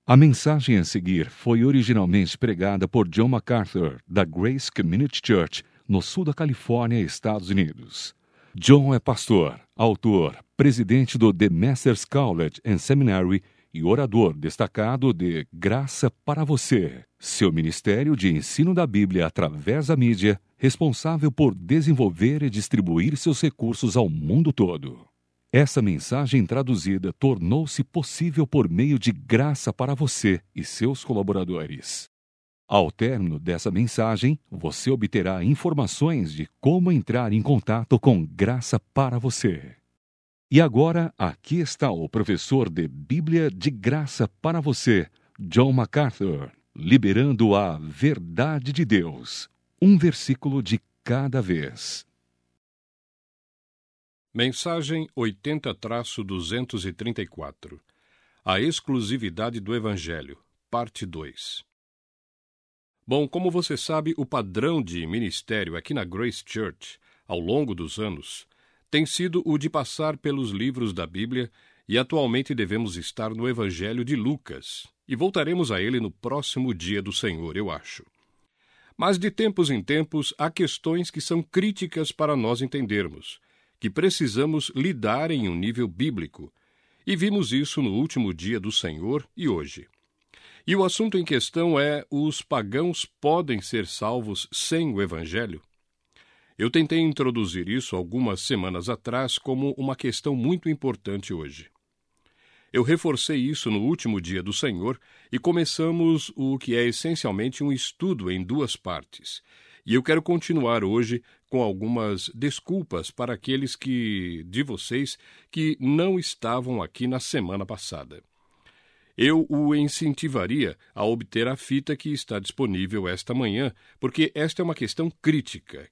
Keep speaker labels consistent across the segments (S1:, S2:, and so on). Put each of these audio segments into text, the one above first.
S1: A mensagem a seguir foi originalmente pregada por John MacArthur, da Grace Community Church, no sul da Califórnia, Estados Unidos. John é pastor, autor, presidente do The Masters College and Seminary e orador destacado de Graça para Você, seu ministério de ensino da Bíblia através da mídia, responsável por desenvolver e distribuir seus recursos ao mundo todo. Essa mensagem traduzida tornou-se possível por meio de Graça para Você e seus colaboradores. Ao término dessa mensagem, você obterá informações de como entrar em contato com Graça para Você. E agora, aqui está o professor de Bíblia de Graça para Você, John MacArthur, liberando a verdade de Deus, um versículo de cada vez.
S2: Mensagem 80-234. A exclusividade do Evangelho, parte 2. Bom, como você sabe, o padrão de ministério aqui na Grace Church, ao longo dos anos, tem sido o de passar pelos livros da Bíblia e atualmente devemos estar no Evangelho de Lucas, e voltaremos a ele no próximo dia do Senhor, eu acho. Mas de tempos em tempos há questões que são críticas para nós entendermos, que precisamos lidar em um nível bíblico, e vimos isso no último dia do Senhor e hoje. E o assunto em questão é: os pagãos podem ser salvos sem o Evangelho? Eu tentei introduzir isso algumas semanas atrás como uma questão muito importante hoje. Eu reforcei isso no último dia do Senhor e começamos o que é essencialmente um estudo em duas partes. E eu quero continuar hoje com algumas desculpas para aqueles de vocês que não estavam aqui na semana passada. Eu o incentivaria a obter a fita que está disponível esta manhã, porque esta é uma questão crítica.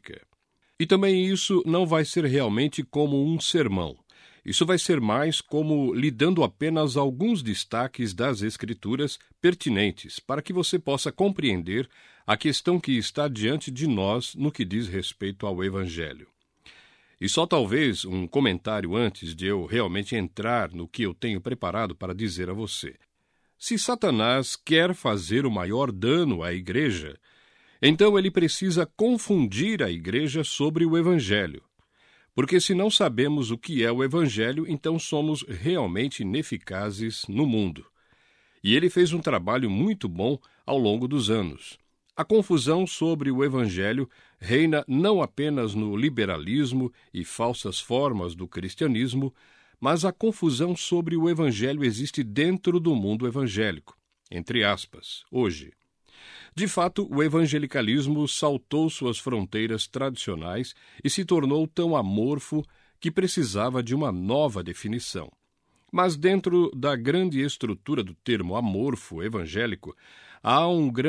S2: E também isso não vai ser realmente como um sermão. Isso vai ser mais como lhe dando apenas alguns destaques das Escrituras pertinentes para que você possa compreender a questão que está diante de nós no que diz respeito ao Evangelho. E só talvez um comentário antes de eu realmente entrar no que eu tenho preparado para dizer a você. Se Satanás quer fazer o maior dano à igreja, então ele precisa confundir a igreja sobre o Evangelho. Porque se não sabemos o que é o Evangelho, então somos realmente ineficazes no mundo. E ele fez um trabalho muito bom ao longo dos anos. A confusão sobre o Evangelho reina não apenas no liberalismo e falsas formas do cristianismo, mas a confusão sobre o Evangelho existe dentro do mundo evangélico, entre aspas, hoje. De fato, o evangelicalismo saltou suas fronteiras tradicionais e se tornou tão amorfo que precisava de uma nova definição. Mas dentro da grande estrutura do termo amorfo evangélico, há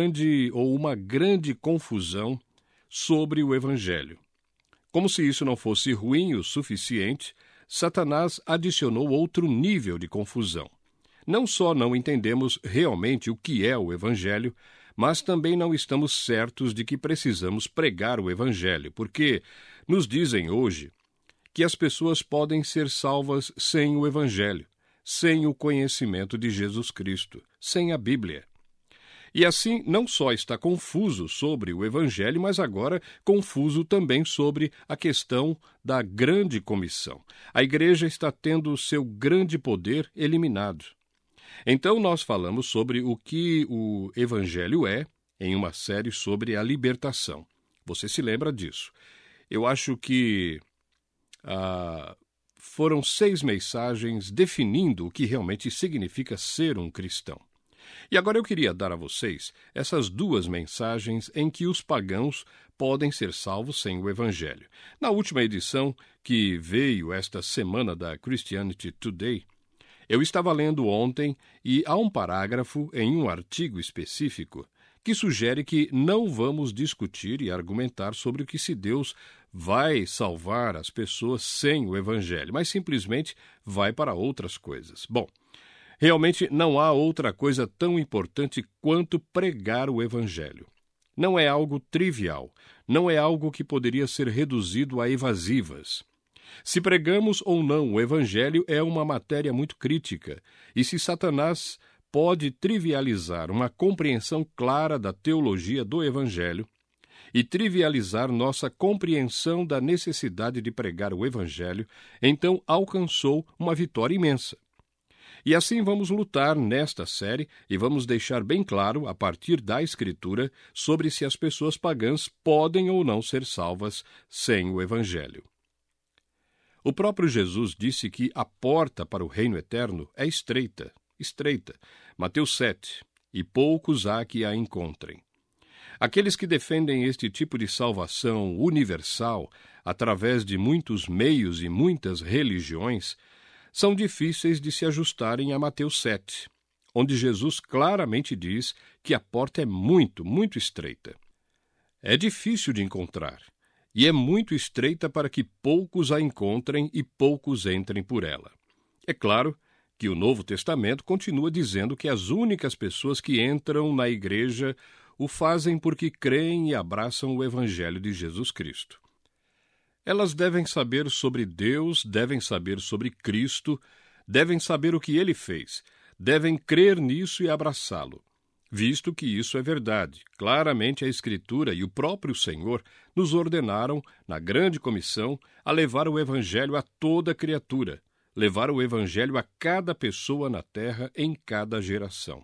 S2: uma grande confusão sobre o Evangelho. Como se isso não fosse ruim o suficiente, Satanás adicionou outro nível de confusão. Não só não entendemos realmente o que é o Evangelho, mas também não estamos certos de que precisamos pregar o Evangelho, porque nos dizem hoje que as pessoas podem ser salvas sem o Evangelho, sem o conhecimento de Jesus Cristo, sem a Bíblia. E assim, não só está confuso sobre o Evangelho, mas agora confuso também sobre a questão da grande comissão. A igreja está tendo seu grande poder eliminado. Então, nós falamos sobre o que o Evangelho é, em uma série sobre a libertação. Você se lembra disso? Eu acho que foram 6 mensagens definindo o que realmente significa ser um cristão. E agora eu queria dar a vocês essas 2 mensagens em que os pagãos podem ser salvos sem o Evangelho. Na última edição, que veio esta semana da Christianity Today, eu estava lendo ontem e há um parágrafo em um artigo específico que sugere que não vamos discutir e argumentar sobre o que se Deus vai salvar as pessoas sem o Evangelho, mas simplesmente vai para outras coisas. Bom, realmente não há outra coisa tão importante quanto pregar o Evangelho. Não é algo trivial, não é algo que poderia ser reduzido a evasivas. Se pregamos ou não o Evangelho é uma matéria muito crítica, e se Satanás pode trivializar uma compreensão clara da teologia do Evangelho e trivializar nossa compreensão da necessidade de pregar o Evangelho, então alcançou uma vitória imensa. E assim vamos lutar nesta série e vamos deixar bem claro, a partir da Escritura, sobre se as pessoas pagãs podem ou não ser salvas sem o Evangelho. O próprio Jesus disse que a porta para o reino eterno é estreita, Mateus 7, e poucos há que a encontrem. Aqueles que defendem este tipo de salvação universal, através de muitos meios e muitas religiões, são difíceis de se ajustarem a Mateus 7, onde Jesus claramente diz que a porta é muito, muito estreita. É difícil de encontrar, e é muito estreita para que poucos a encontrem e poucos entrem por ela. É claro que o Novo Testamento continua dizendo que as únicas pessoas que entram na igreja o fazem porque creem e abraçam o Evangelho de Jesus Cristo. Elas devem saber sobre Deus, devem saber sobre Cristo, devem saber o que Ele fez, devem crer nisso e abraçá-lo, visto que isso é verdade. Claramente a Escritura e o próprio Senhor nos ordenaram, na grande comissão, a levar o Evangelho a toda criatura, levar o Evangelho a cada pessoa na terra em cada geração.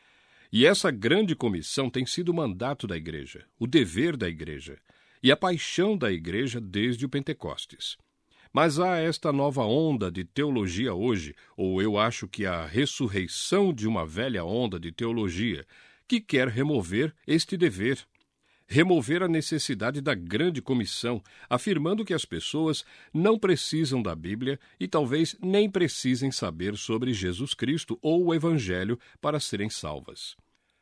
S2: E essa grande comissão tem sido o mandato da igreja, o dever da igreja, e a paixão da igreja desde o Pentecostes. Mas há esta nova onda de teologia hoje, ou eu acho que a ressurreição de uma velha onda de teologia, que quer remover este dever, remover a necessidade da grande comissão, afirmando que as pessoas não precisam da Bíblia e talvez nem precisem saber sobre Jesus Cristo ou o Evangelho para serem salvas.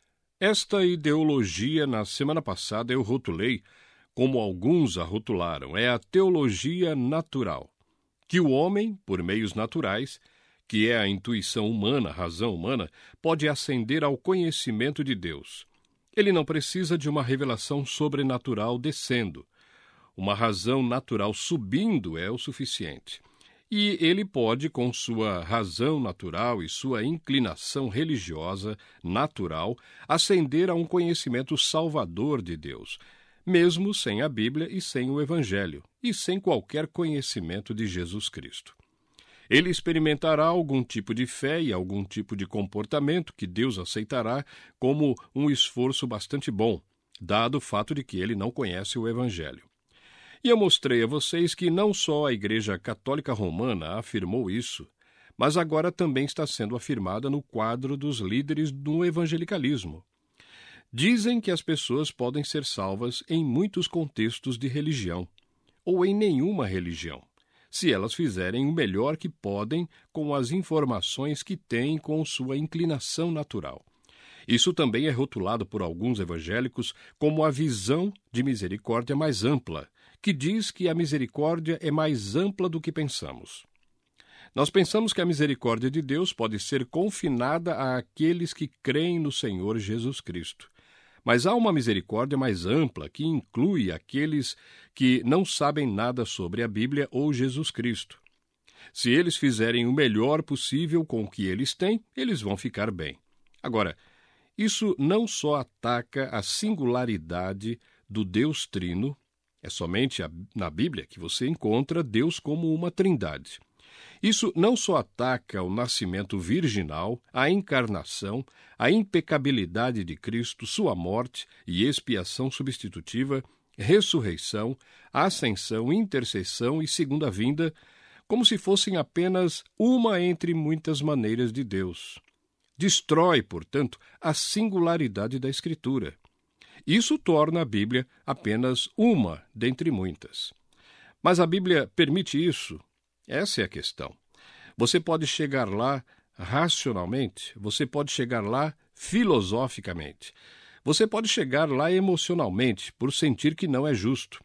S2: Esta ideologia, na semana passada, eu rotulei, como alguns a rotularam, é a teologia natural, que o homem, por meios naturais, que é a intuição humana, a razão humana, pode ascender ao conhecimento de Deus. Ele não precisa de uma revelação sobrenatural descendo. Uma razão natural subindo é o suficiente. E ele pode, com sua razão natural e sua inclinação religiosa natural, ascender a um conhecimento salvador de Deus, mesmo sem a Bíblia e sem o Evangelho, e sem qualquer conhecimento de Jesus Cristo. Ele experimentará algum tipo de fé e algum tipo de comportamento que Deus aceitará como um esforço bastante bom, dado o fato de que ele não conhece o Evangelho. E eu mostrei a vocês que não só a Igreja Católica Romana afirmou isso, mas agora também está sendo afirmada no quadro dos líderes do evangelicalismo. Dizem que as pessoas podem ser salvas em muitos contextos de religião, ou em nenhuma religião, se elas fizerem o melhor que podem com as informações que têm com sua inclinação natural. Isso também é rotulado por alguns evangélicos como a visão de misericórdia mais ampla, que diz que a misericórdia é mais ampla do que pensamos. Nós pensamos que a misericórdia de Deus pode ser confinada àqueles que creem no Senhor Jesus Cristo. Mas há uma misericórdia mais ampla que inclui aqueles que não sabem nada sobre a Bíblia ou Jesus Cristo. Se eles fizerem o melhor possível com o que eles têm, eles vão ficar bem. Agora, isso não só ataca a singularidade do Deus Trino, é somente na Bíblia que você encontra Deus como uma trindade. Isso não só ataca o nascimento virginal, a encarnação, a impecabilidade de Cristo, sua morte e expiação substitutiva, ressurreição, ascensão, intercessão e segunda vinda, como se fossem apenas uma entre muitas maneiras de Deus. Destrói, portanto, a singularidade da Escritura. Isso torna a Bíblia apenas uma dentre muitas. Mas a Bíblia permite isso? Essa é a questão. Você pode chegar lá racionalmente, você pode chegar lá filosoficamente, você pode chegar lá emocionalmente, por sentir que não é justo.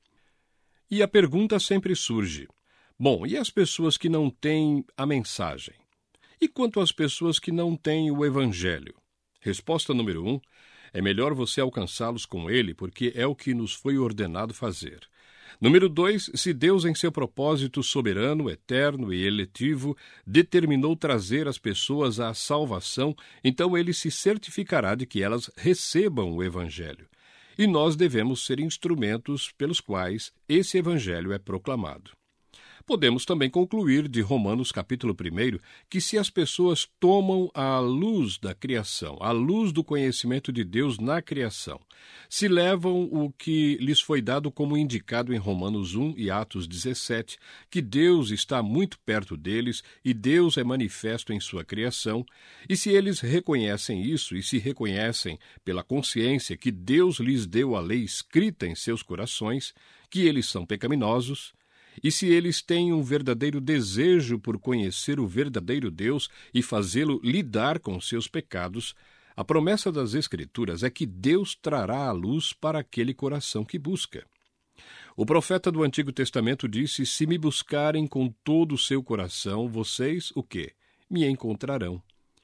S2: E a pergunta sempre surge: bom, e as pessoas que não têm a mensagem? E quanto às pessoas que não têm o Evangelho? Resposta número 1, é melhor você alcançá-los com ele, porque é o que nos foi ordenado fazer. Número 2, se Deus, em seu propósito soberano, eterno e eletivo, determinou trazer as pessoas à salvação, então ele se certificará de que elas recebam o Evangelho. E nós devemos ser instrumentos pelos quais esse Evangelho é proclamado. Podemos também concluir de Romanos capítulo 1 que se as pessoas tomam a luz da criação, a luz do conhecimento de Deus na criação, se levam o que lhes foi dado como indicado em Romanos 1 e Atos 17, que Deus está muito perto deles e Deus é manifesto em sua criação, e se eles reconhecem isso e se reconhecem pela consciência que Deus lhes deu a lei escrita em seus corações, que eles são pecaminosos, e se eles têm um verdadeiro desejo por conhecer o verdadeiro Deus e fazê-lo lidar com seus pecados, a promessa das Escrituras é que Deus trará a luz para aquele coração que busca. O profeta do Antigo Testamento disse: se me buscarem com todo o seu coração, vocês, o quê? Me encontrarão.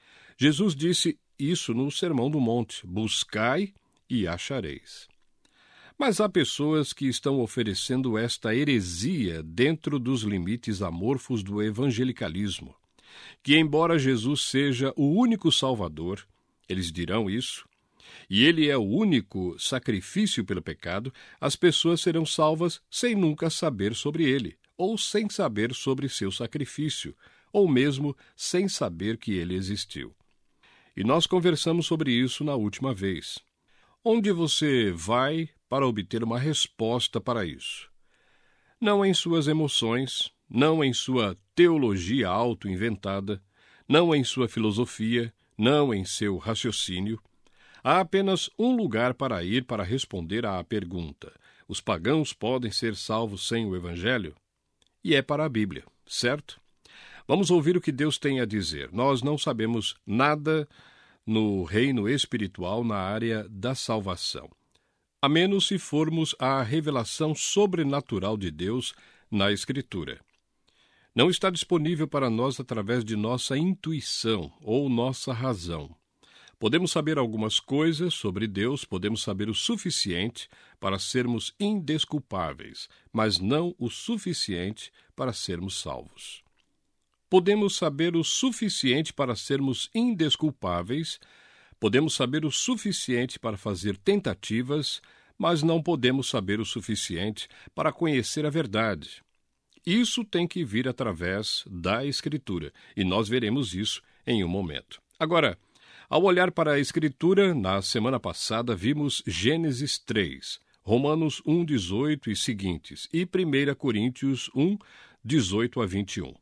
S2: Jesus disse isso no Sermão do Monte: buscai e achareis. Mas há pessoas que estão oferecendo esta heresia dentro dos limites amorfos do evangelicalismo, que embora Jesus seja o único Salvador, eles dirão isso, e ele é o único sacrifício pelo pecado, as pessoas serão salvas sem nunca saber sobre ele, ou sem saber sobre seu sacrifício, ou mesmo sem saber que ele existiu. E nós conversamos sobre isso na última vez. Onde você vai para obter uma resposta para isso? Não em suas emoções, não em sua teologia auto-inventada, não em sua filosofia, não em seu raciocínio. Há apenas um lugar para ir para responder à pergunta: os pagãos podem ser salvos sem o Evangelho? E é para a Bíblia, certo? Vamos ouvir o que Deus tem a dizer. Nós não sabemos nada no reino espiritual na área da salvação, a menos se formos à revelação sobrenatural de Deus na Escritura. Não está disponível para nós através de nossa intuição ou nossa razão. Podemos saber algumas coisas sobre Deus, podemos saber o suficiente para sermos indesculpáveis, mas não o suficiente para sermos salvos. Podemos saber o suficiente para sermos indesculpáveis, podemos saber o suficiente para fazer tentativas, mas não podemos saber o suficiente para conhecer a verdade. Isso tem que vir através da Escritura, e nós veremos isso em um momento. Agora, ao olhar para a Escritura, na semana passada vimos Gênesis 3, Romanos 1:18 e seguintes, e 1 Coríntios 1:18 a 21.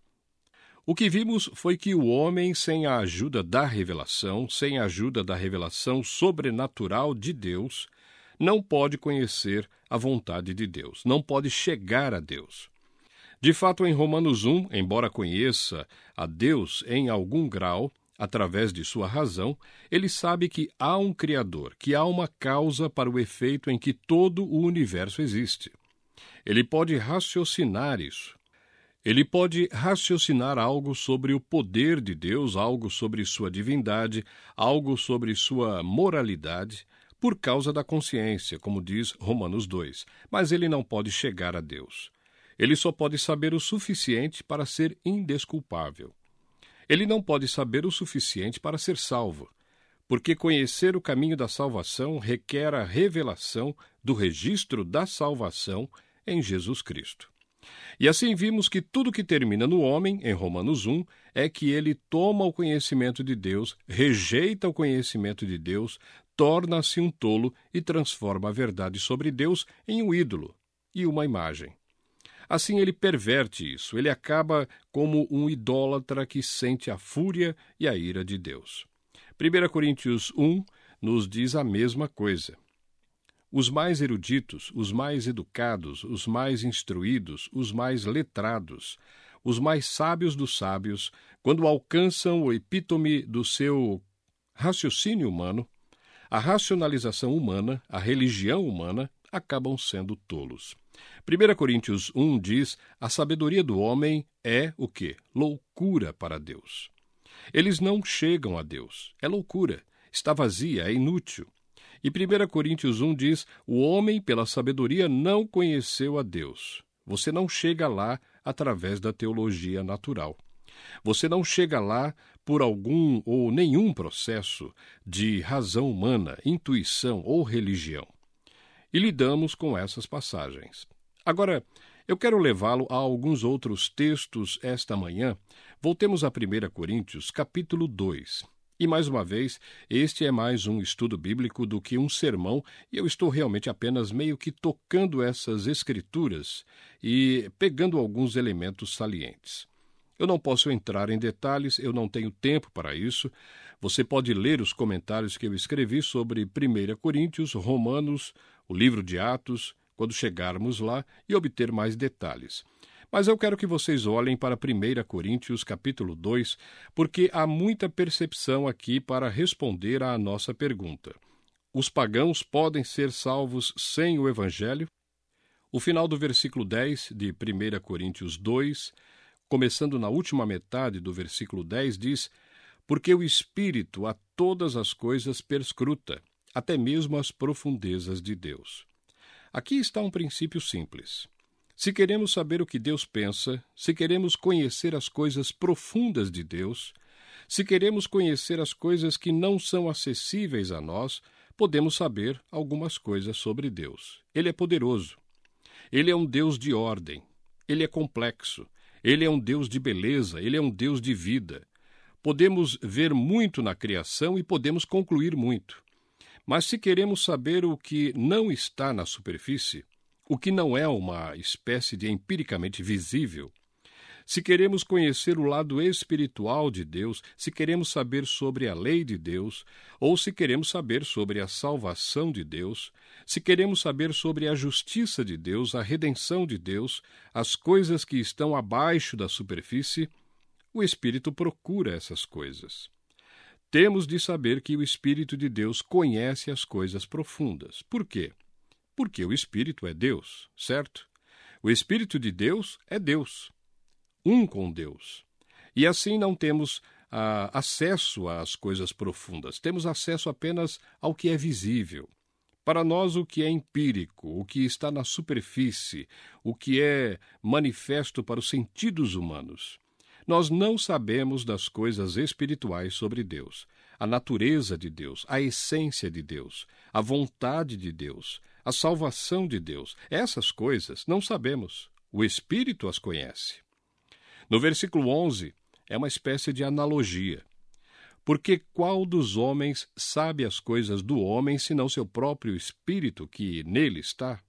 S2: O que vimos foi que o homem, sem a ajuda da revelação, sem a ajuda da revelação sobrenatural de Deus, não pode conhecer a vontade de Deus, não pode chegar a Deus. De fato, em Romanos 1, embora conheça a Deus em algum grau, através de sua razão, ele sabe que há um Criador, que há uma causa para o efeito em que todo o universo existe. Ele pode raciocinar isso. Ele pode raciocinar algo sobre o poder de Deus, algo sobre sua divindade, algo sobre sua moralidade, por causa da consciência, como diz Romanos 2. Mas ele não pode chegar a Deus. Ele só pode saber o suficiente para ser indesculpável. Ele não pode saber o suficiente para ser salvo, porque conhecer o caminho da salvação requer a revelação do registro da salvação em Jesus Cristo. E assim vimos que tudo que termina no homem, em Romanos 1, é que ele toma o conhecimento de Deus, rejeita o conhecimento de Deus, torna-se um tolo e transforma a verdade sobre Deus em um ídolo e uma imagem. Assim ele perverte isso, ele acaba como um idólatra que sente a fúria e a ira de Deus. 1 Coríntios 1 nos diz a mesma coisa. Os mais eruditos, os mais educados, os mais instruídos, os mais letrados, os mais sábios dos sábios, quando alcançam o epítome do seu raciocínio humano, a racionalização humana, a religião humana, acabam sendo tolos. 1 Coríntios 1 diz: a sabedoria do homem é o quê? Loucura para Deus. Eles não chegam a Deus. É loucura. Está vazia, é inútil. E 1 Coríntios 1 diz: o homem, pela sabedoria, não conheceu a Deus. Você não chega lá através da teologia natural. Você não chega lá por algum ou nenhum processo de razão humana, intuição ou religião. E lidamos com essas passagens. Agora, eu quero levá-lo a alguns outros textos esta manhã. Voltemos a 1 Coríntios, capítulo 2. E, mais uma vez, este é mais um estudo bíblico do que um sermão, e eu estou realmente apenas meio que tocando essas escrituras e pegando alguns elementos salientes. Eu não posso entrar em detalhes, eu não tenho tempo para isso. Você pode ler os comentários que eu escrevi sobre 1 Coríntios, Romanos, o livro de Atos, quando chegarmos lá, e obter mais detalhes. Mas eu quero que vocês olhem para 1 Coríntios, capítulo 2, porque há muita percepção aqui para responder à nossa pergunta. Os pagãos podem ser salvos sem o Evangelho? O final do versículo 10 de 1 Coríntios 2, começando na última metade do versículo 10, diz: porque o Espírito a todas as coisas perscruta, até mesmo as profundezas de Deus. Aqui está um princípio simples. Se queremos saber o que Deus pensa, se queremos conhecer as coisas profundas de Deus, se queremos conhecer as coisas que não são acessíveis a nós, podemos saber algumas coisas sobre Deus. Ele é poderoso. Ele é um Deus de ordem. Ele é complexo. Ele é um Deus de beleza. Ele é um Deus de vida. Podemos ver muito na criação e podemos concluir muito. Mas se queremos saber o que não está na superfície, o que não é uma espécie de empiricamente visível, se queremos conhecer o lado espiritual de Deus, se queremos saber sobre a lei de Deus, ou se queremos saber sobre a salvação de Deus, se queremos saber sobre a justiça de Deus, a redenção de Deus, as coisas que estão abaixo da superfície, o Espírito procura essas coisas. Temos de saber que o Espírito de Deus conhece as coisas profundas. Por quê? Porque o Espírito é Deus, certo? O Espírito de Deus é Deus, um com Deus. E assim não temos acesso às coisas profundas, temos acesso apenas ao que é visível. Para nós, o que é empírico, o que está na superfície, o que é manifesto para os sentidos humanos, nós não sabemos das coisas espirituais sobre Deus, a natureza de Deus, a essência de Deus, a vontade de Deus, a salvação de Deus. Essas coisas não sabemos. O Espírito as conhece. No versículo 11, é uma espécie de analogia. Porque qual dos homens sabe as coisas do homem, senão seu próprio Espírito que nele está?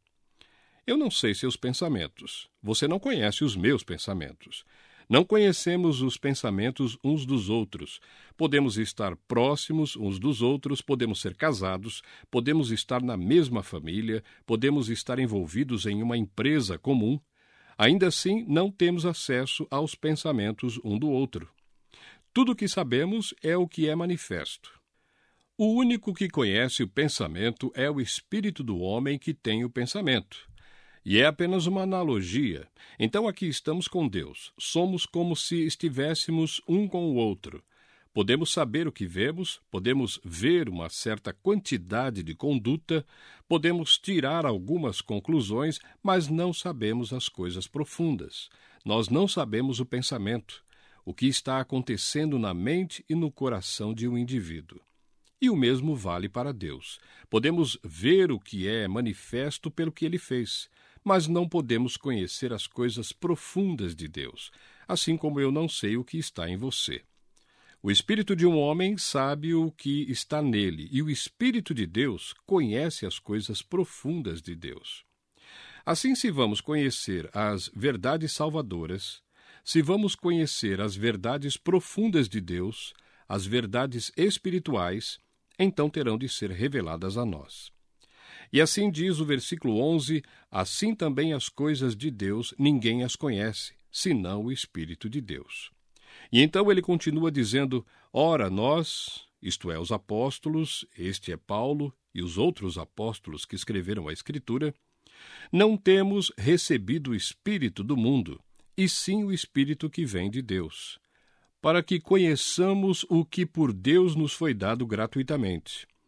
S2: Eu não sei seus pensamentos. Você não conhece os meus pensamentos. Não conhecemos os pensamentos uns dos outros. Podemos estar próximos uns dos outros, podemos ser casados, podemos estar na mesma família, podemos estar envolvidos em uma empresa comum. Ainda assim, não temos acesso aos pensamentos um do outro. Tudo o que sabemos é o que é manifesto. O único que conhece o pensamento é o espírito do homem que tem o pensamento. E é apenas uma analogia. Então aqui estamos com Deus. Somos como se estivéssemos um com o outro. Podemos saber o que vemos, podemos ver uma certa quantidade de conduta, podemos tirar algumas conclusões, mas não sabemos as coisas profundas. Nós não sabemos o pensamento, o que está acontecendo na mente e no coração de um indivíduo. E o mesmo vale para Deus. Podemos ver o que é manifesto pelo que Ele fez, mas não podemos conhecer as coisas profundas de Deus, assim como eu não sei o que está em você. O espírito de um homem sabe o que está nele, e o Espírito de Deus conhece as coisas profundas de Deus. Assim, se vamos conhecer as verdades salvadoras, se vamos conhecer as verdades profundas de Deus, as verdades espirituais, então terão de ser reveladas a nós. E assim diz o versículo 11, assim também as coisas de Deus ninguém as conhece, senão o Espírito de Deus. E então ele continua dizendo, ora nós, isto é, os apóstolos, este é Paulo e os outros apóstolos que escreveram a Escritura, não temos recebido o Espírito do mundo, e sim o Espírito que vem de Deus, para que conheçamos o que por Deus nos foi dado gratuitamente.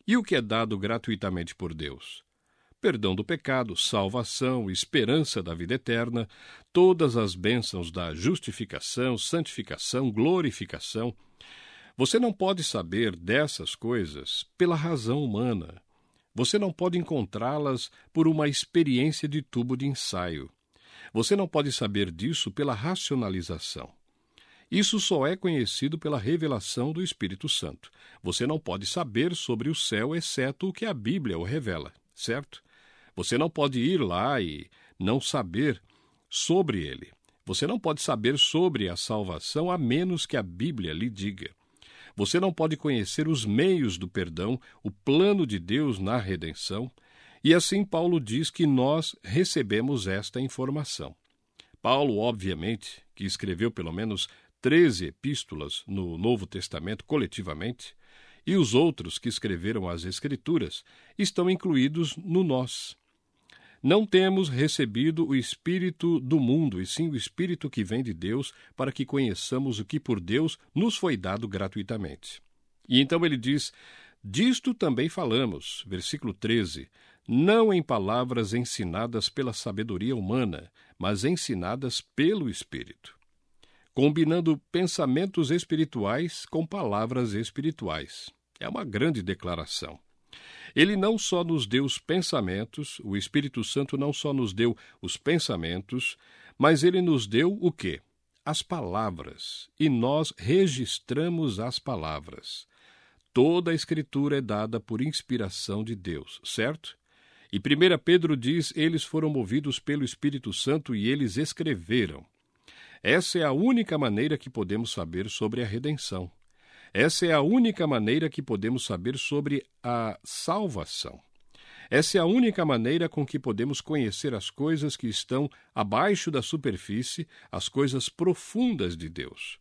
S2: E o que é dado gratuitamente por Deus? Perdão do pecado, salvação, esperança da vida eterna, todas as bênçãos da justificação, santificação, glorificação. Você não pode saber dessas coisas pela razão humana. Você não pode encontrá-las por uma experiência de tubo de ensaio. Você não pode saber disso pela racionalização. Isso só é conhecido pela revelação do Espírito Santo. Você não pode saber sobre o céu exceto o que a Bíblia o revela, certo? Você não pode ir lá e não saber sobre ele. Você não pode saber sobre a salvação a menos que a Bíblia lhe diga. Você não pode conhecer os meios do perdão, o plano de Deus na redenção, e assim Paulo diz que nós recebemos esta informação. Paulo, obviamente, que escreveu pelo menos 13 epístolas no Novo Testamento coletivamente, e os outros que escreveram as Escrituras, estão incluídos no nós. Não temos recebido o Espírito do mundo, e sim o Espírito que vem de Deus, para que conheçamos o que por Deus nos foi dado gratuitamente. E então ele diz, disto também falamos, versículo 13, não em palavras ensinadas pela sabedoria humana, mas ensinadas pelo Espírito, combinando pensamentos espirituais com palavras espirituais. É uma grande declaração. Ele não só nos deu os pensamentos, o Espírito Santo não só nos deu os pensamentos, mas ele nos deu o quê? As palavras. E nós registramos as palavras. Toda a Escritura é dada por inspiração de Deus, certo? E 1 Pedro diz, eles foram movidos pelo Espírito Santo e eles escreveram. Essa é a única maneira que podemos saber sobre a redenção. Essa é a única maneira que podemos saber sobre a salvação. Essa é a única maneira com que podemos conhecer as coisas que estão abaixo da superfície, as coisas profundas de Deus.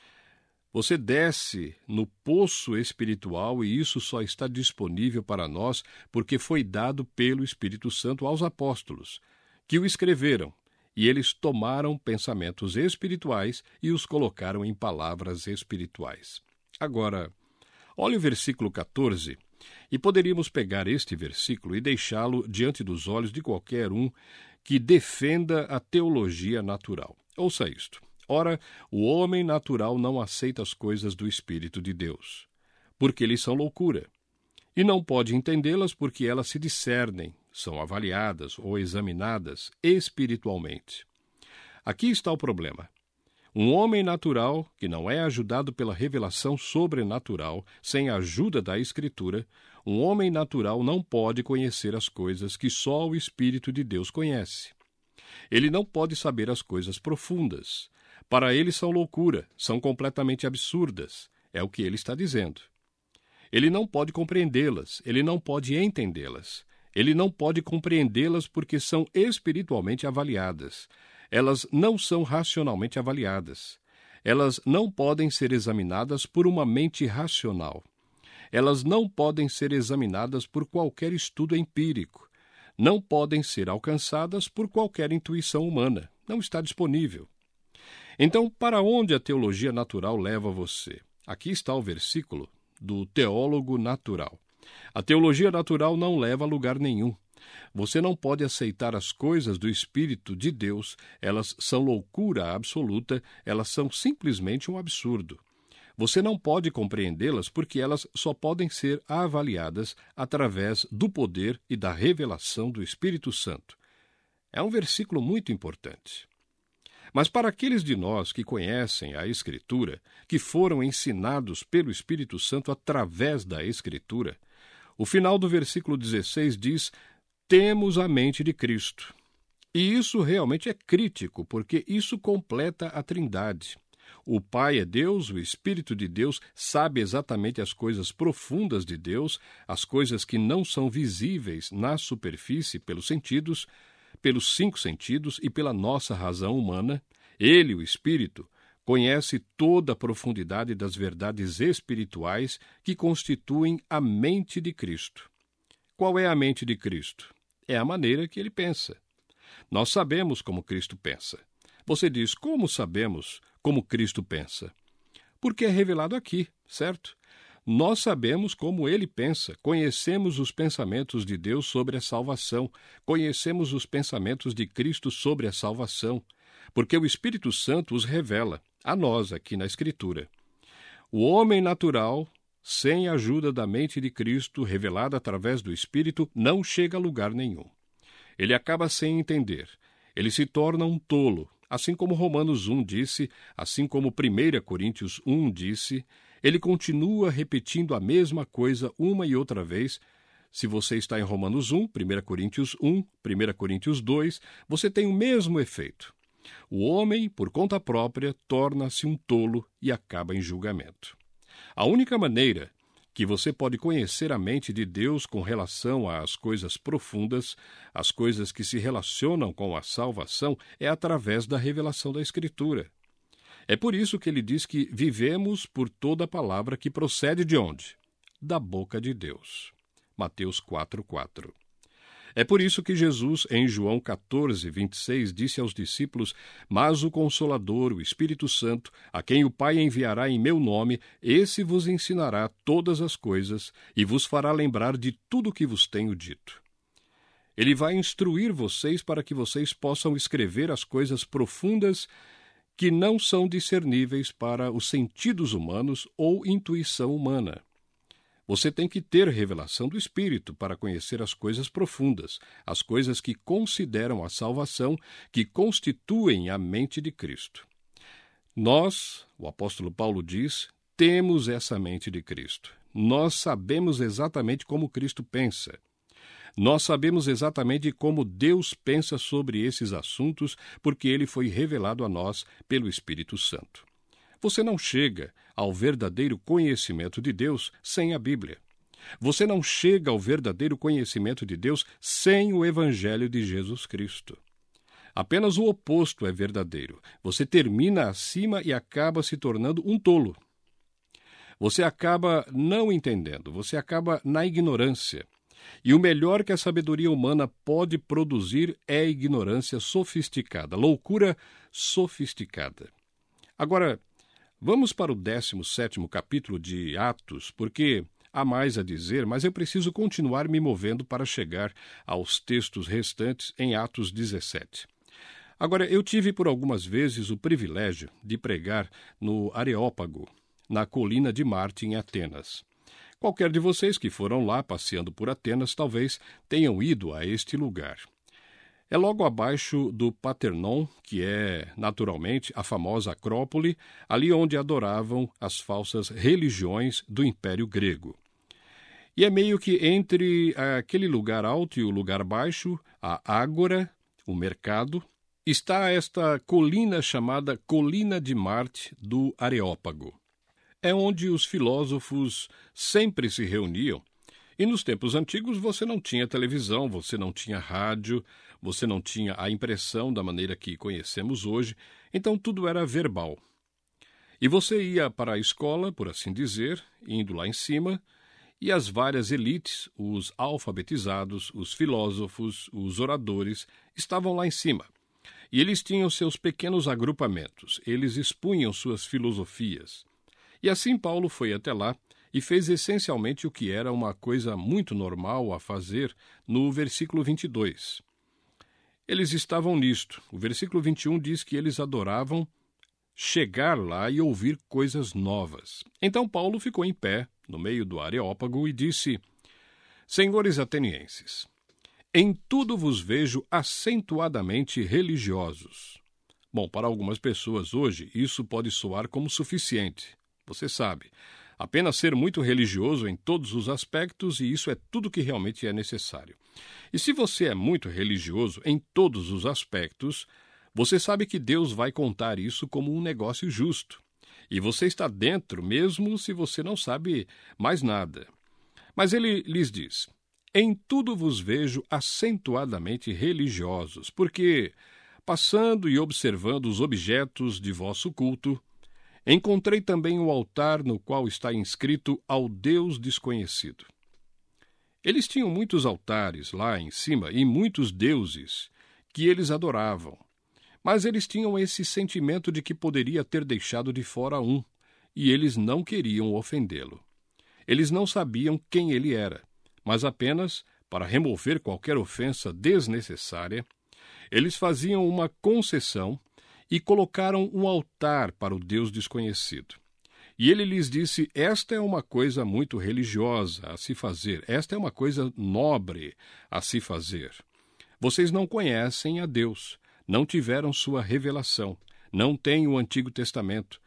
S2: Você desce no poço espiritual e isso só está disponível para nós porque foi dado pelo Espírito Santo aos apóstolos, que o escreveram, e eles tomaram pensamentos espirituais e os colocaram em palavras espirituais. Agora, olhe o versículo 14, e poderíamos pegar este versículo e deixá-lo diante dos olhos de qualquer um que defenda a teologia natural. Ouça isto. Ora, o homem natural não aceita as coisas do Espírito de Deus, porque eles são loucura, e não pode entendê-las porque elas se discernem, são avaliadas ou examinadas espiritualmente. Aqui está o problema. Um homem natural, que não é ajudado pela revelação sobrenatural, sem a ajuda da Escritura, um homem natural não pode conhecer as coisas que só o Espírito de Deus conhece. Ele não pode saber as coisas profundas. Para ele são loucura, são completamente absurdas. É o que ele está dizendo. Ele não pode compreendê-las, ele não pode entendê-las. Ele não pode compreendê-las porque são espiritualmente avaliadas. Elas não são racionalmente avaliadas. Elas não podem ser examinadas por uma mente racional. Elas não podem ser examinadas por qualquer estudo empírico. Não podem ser alcançadas por qualquer intuição humana. Não está disponível. Então, para onde a teologia natural leva você? Aqui está o versículo do teólogo natural. A teologia natural não leva a lugar nenhum. Você não pode aceitar as coisas do Espírito de Deus, elas são loucura absoluta, elas são simplesmente um absurdo. Você não pode compreendê-las porque elas só podem ser avaliadas através do poder e da revelação do Espírito Santo. É um versículo muito importante. Mas para aqueles de nós que conhecem a Escritura, que foram ensinados pelo Espírito Santo através da Escritura, o final do versículo 16 diz: temos a mente de Cristo. E isso realmente é crítico, porque isso completa a Trindade. O Pai é Deus, o Espírito de Deus sabe exatamente as coisas profundas de Deus, as coisas que não são visíveis na superfície pelos sentidos, pelos 5 sentidos e pela nossa razão humana. Ele, o Espírito, conhece toda a profundidade das verdades espirituais que constituem a mente de Cristo. Qual é a mente de Cristo? É a maneira que ele pensa. Nós sabemos como Cristo pensa. Você diz, como sabemos como Cristo pensa? Porque é revelado aqui, certo? Nós sabemos como ele pensa, conhecemos os pensamentos de Deus sobre a salvação, conhecemos os pensamentos de Cristo sobre a salvação, porque o Espírito Santo os revela a nós aqui na Escritura. O homem natural, sem a ajuda da mente de Cristo, revelada através do Espírito, não chega a lugar nenhum. Ele acaba sem entender. Ele se torna um tolo, assim como Romanos 1 disse, assim como 1 Coríntios 1 disse. Ele continua repetindo a mesma coisa uma e outra vez. Se você está em Romanos 1, 1 Coríntios 1, 1 Coríntios 2, você tem o mesmo efeito. O homem, por conta própria, torna-se um tolo e acaba em julgamento. A única maneira que você pode conhecer a mente de Deus com relação às coisas profundas, as coisas que se relacionam com a salvação, é através da revelação da Escritura. É por isso que ele diz que vivemos por toda palavra que procede de onde? Da boca de Deus. Mateus 4:4. É por isso que Jesus, em João 14:26, disse aos discípulos: Mas o Consolador, o Espírito Santo, a quem o Pai enviará em meu nome, esse vos ensinará todas as coisas e vos fará lembrar de tudo o que vos tenho dito. Ele vai instruir vocês para que vocês possam escrever as coisas profundas que não são discerníveis para os sentidos humanos ou intuição humana. Você tem que ter revelação do Espírito para conhecer as coisas profundas, as coisas que consideram a salvação, que constituem a mente de Cristo. Nós, o apóstolo Paulo diz, temos essa mente de Cristo. Nós sabemos exatamente como Cristo pensa. Nós sabemos exatamente como Deus pensa sobre esses assuntos, porque ele foi revelado a nós pelo Espírito Santo. Você não chega ao verdadeiro conhecimento de Deus sem a Bíblia. Você não chega ao verdadeiro conhecimento de Deus sem o Evangelho de Jesus Cristo. Apenas o oposto é verdadeiro. Você termina acima e acaba se tornando um tolo. Você acaba não entendendo, você acaba na ignorância. E o melhor que a sabedoria humana pode produzir é a ignorância sofisticada, loucura sofisticada. Agora, vamos para o 17º capítulo de Atos, porque há mais a dizer, mas eu preciso continuar me movendo para chegar aos textos restantes em Atos 17. Agora, eu tive por algumas vezes o privilégio de pregar no Areópago, na colina de Marte, em Atenas. Qualquer de vocês que foram lá passeando por Atenas talvez tenham ido a este lugar. É logo abaixo do Paternon, que é, naturalmente, a famosa Acrópole, ali onde adoravam as falsas religiões do Império Grego. E é meio que entre aquele lugar alto e o lugar baixo, a Ágora, o mercado, está esta colina chamada Colina de Marte do Areópago. É onde os filósofos sempre se reuniam. E nos tempos antigos você não tinha televisão, você não tinha rádio, você não tinha a impressão da maneira que conhecemos hoje, então tudo era verbal. E você ia para a escola, por assim dizer, indo lá em cima, e as várias elites, os alfabetizados, os filósofos, os oradores, estavam lá em cima. E eles tinham seus pequenos agrupamentos, eles expunham suas filosofias. E assim Paulo foi até lá e fez essencialmente o que era uma coisa muito normal a fazer no versículo 22. Eles estavam nisto. O versículo 21 diz que eles adoravam chegar lá e ouvir coisas novas. Então Paulo ficou em pé, no meio do Areópago, e disse: Senhores atenienses, em tudo vos vejo acentuadamente religiosos. Bom, para algumas pessoas hoje, isso pode soar como suficiente. Você sabe, apenas ser muito religioso em todos os aspectos, e isso é tudo que realmente é necessário. E se você é muito religioso em todos os aspectos, você sabe que Deus vai contar isso como um negócio justo. E você está dentro mesmo se você não sabe mais nada. Mas ele lhes diz: em tudo vos vejo acentuadamente religiosos, porque, passando e observando os objetos de vosso culto, encontrei também o altar no qual está inscrito ao Deus desconhecido. Eles tinham muitos altares lá em cima e muitos deuses que eles adoravam, mas eles tinham esse sentimento de que poderia ter deixado de fora um, e eles não queriam ofendê-lo. Eles não sabiam quem ele era, mas apenas, para remover qualquer ofensa desnecessária, eles faziam uma concessão e colocaram um altar para o Deus desconhecido. E ele lhes disse: esta é uma coisa muito religiosa a se fazer, esta é uma coisa nobre a se fazer. Vocês não conhecem a Deus, não tiveram sua revelação, não têm o Antigo Testamento.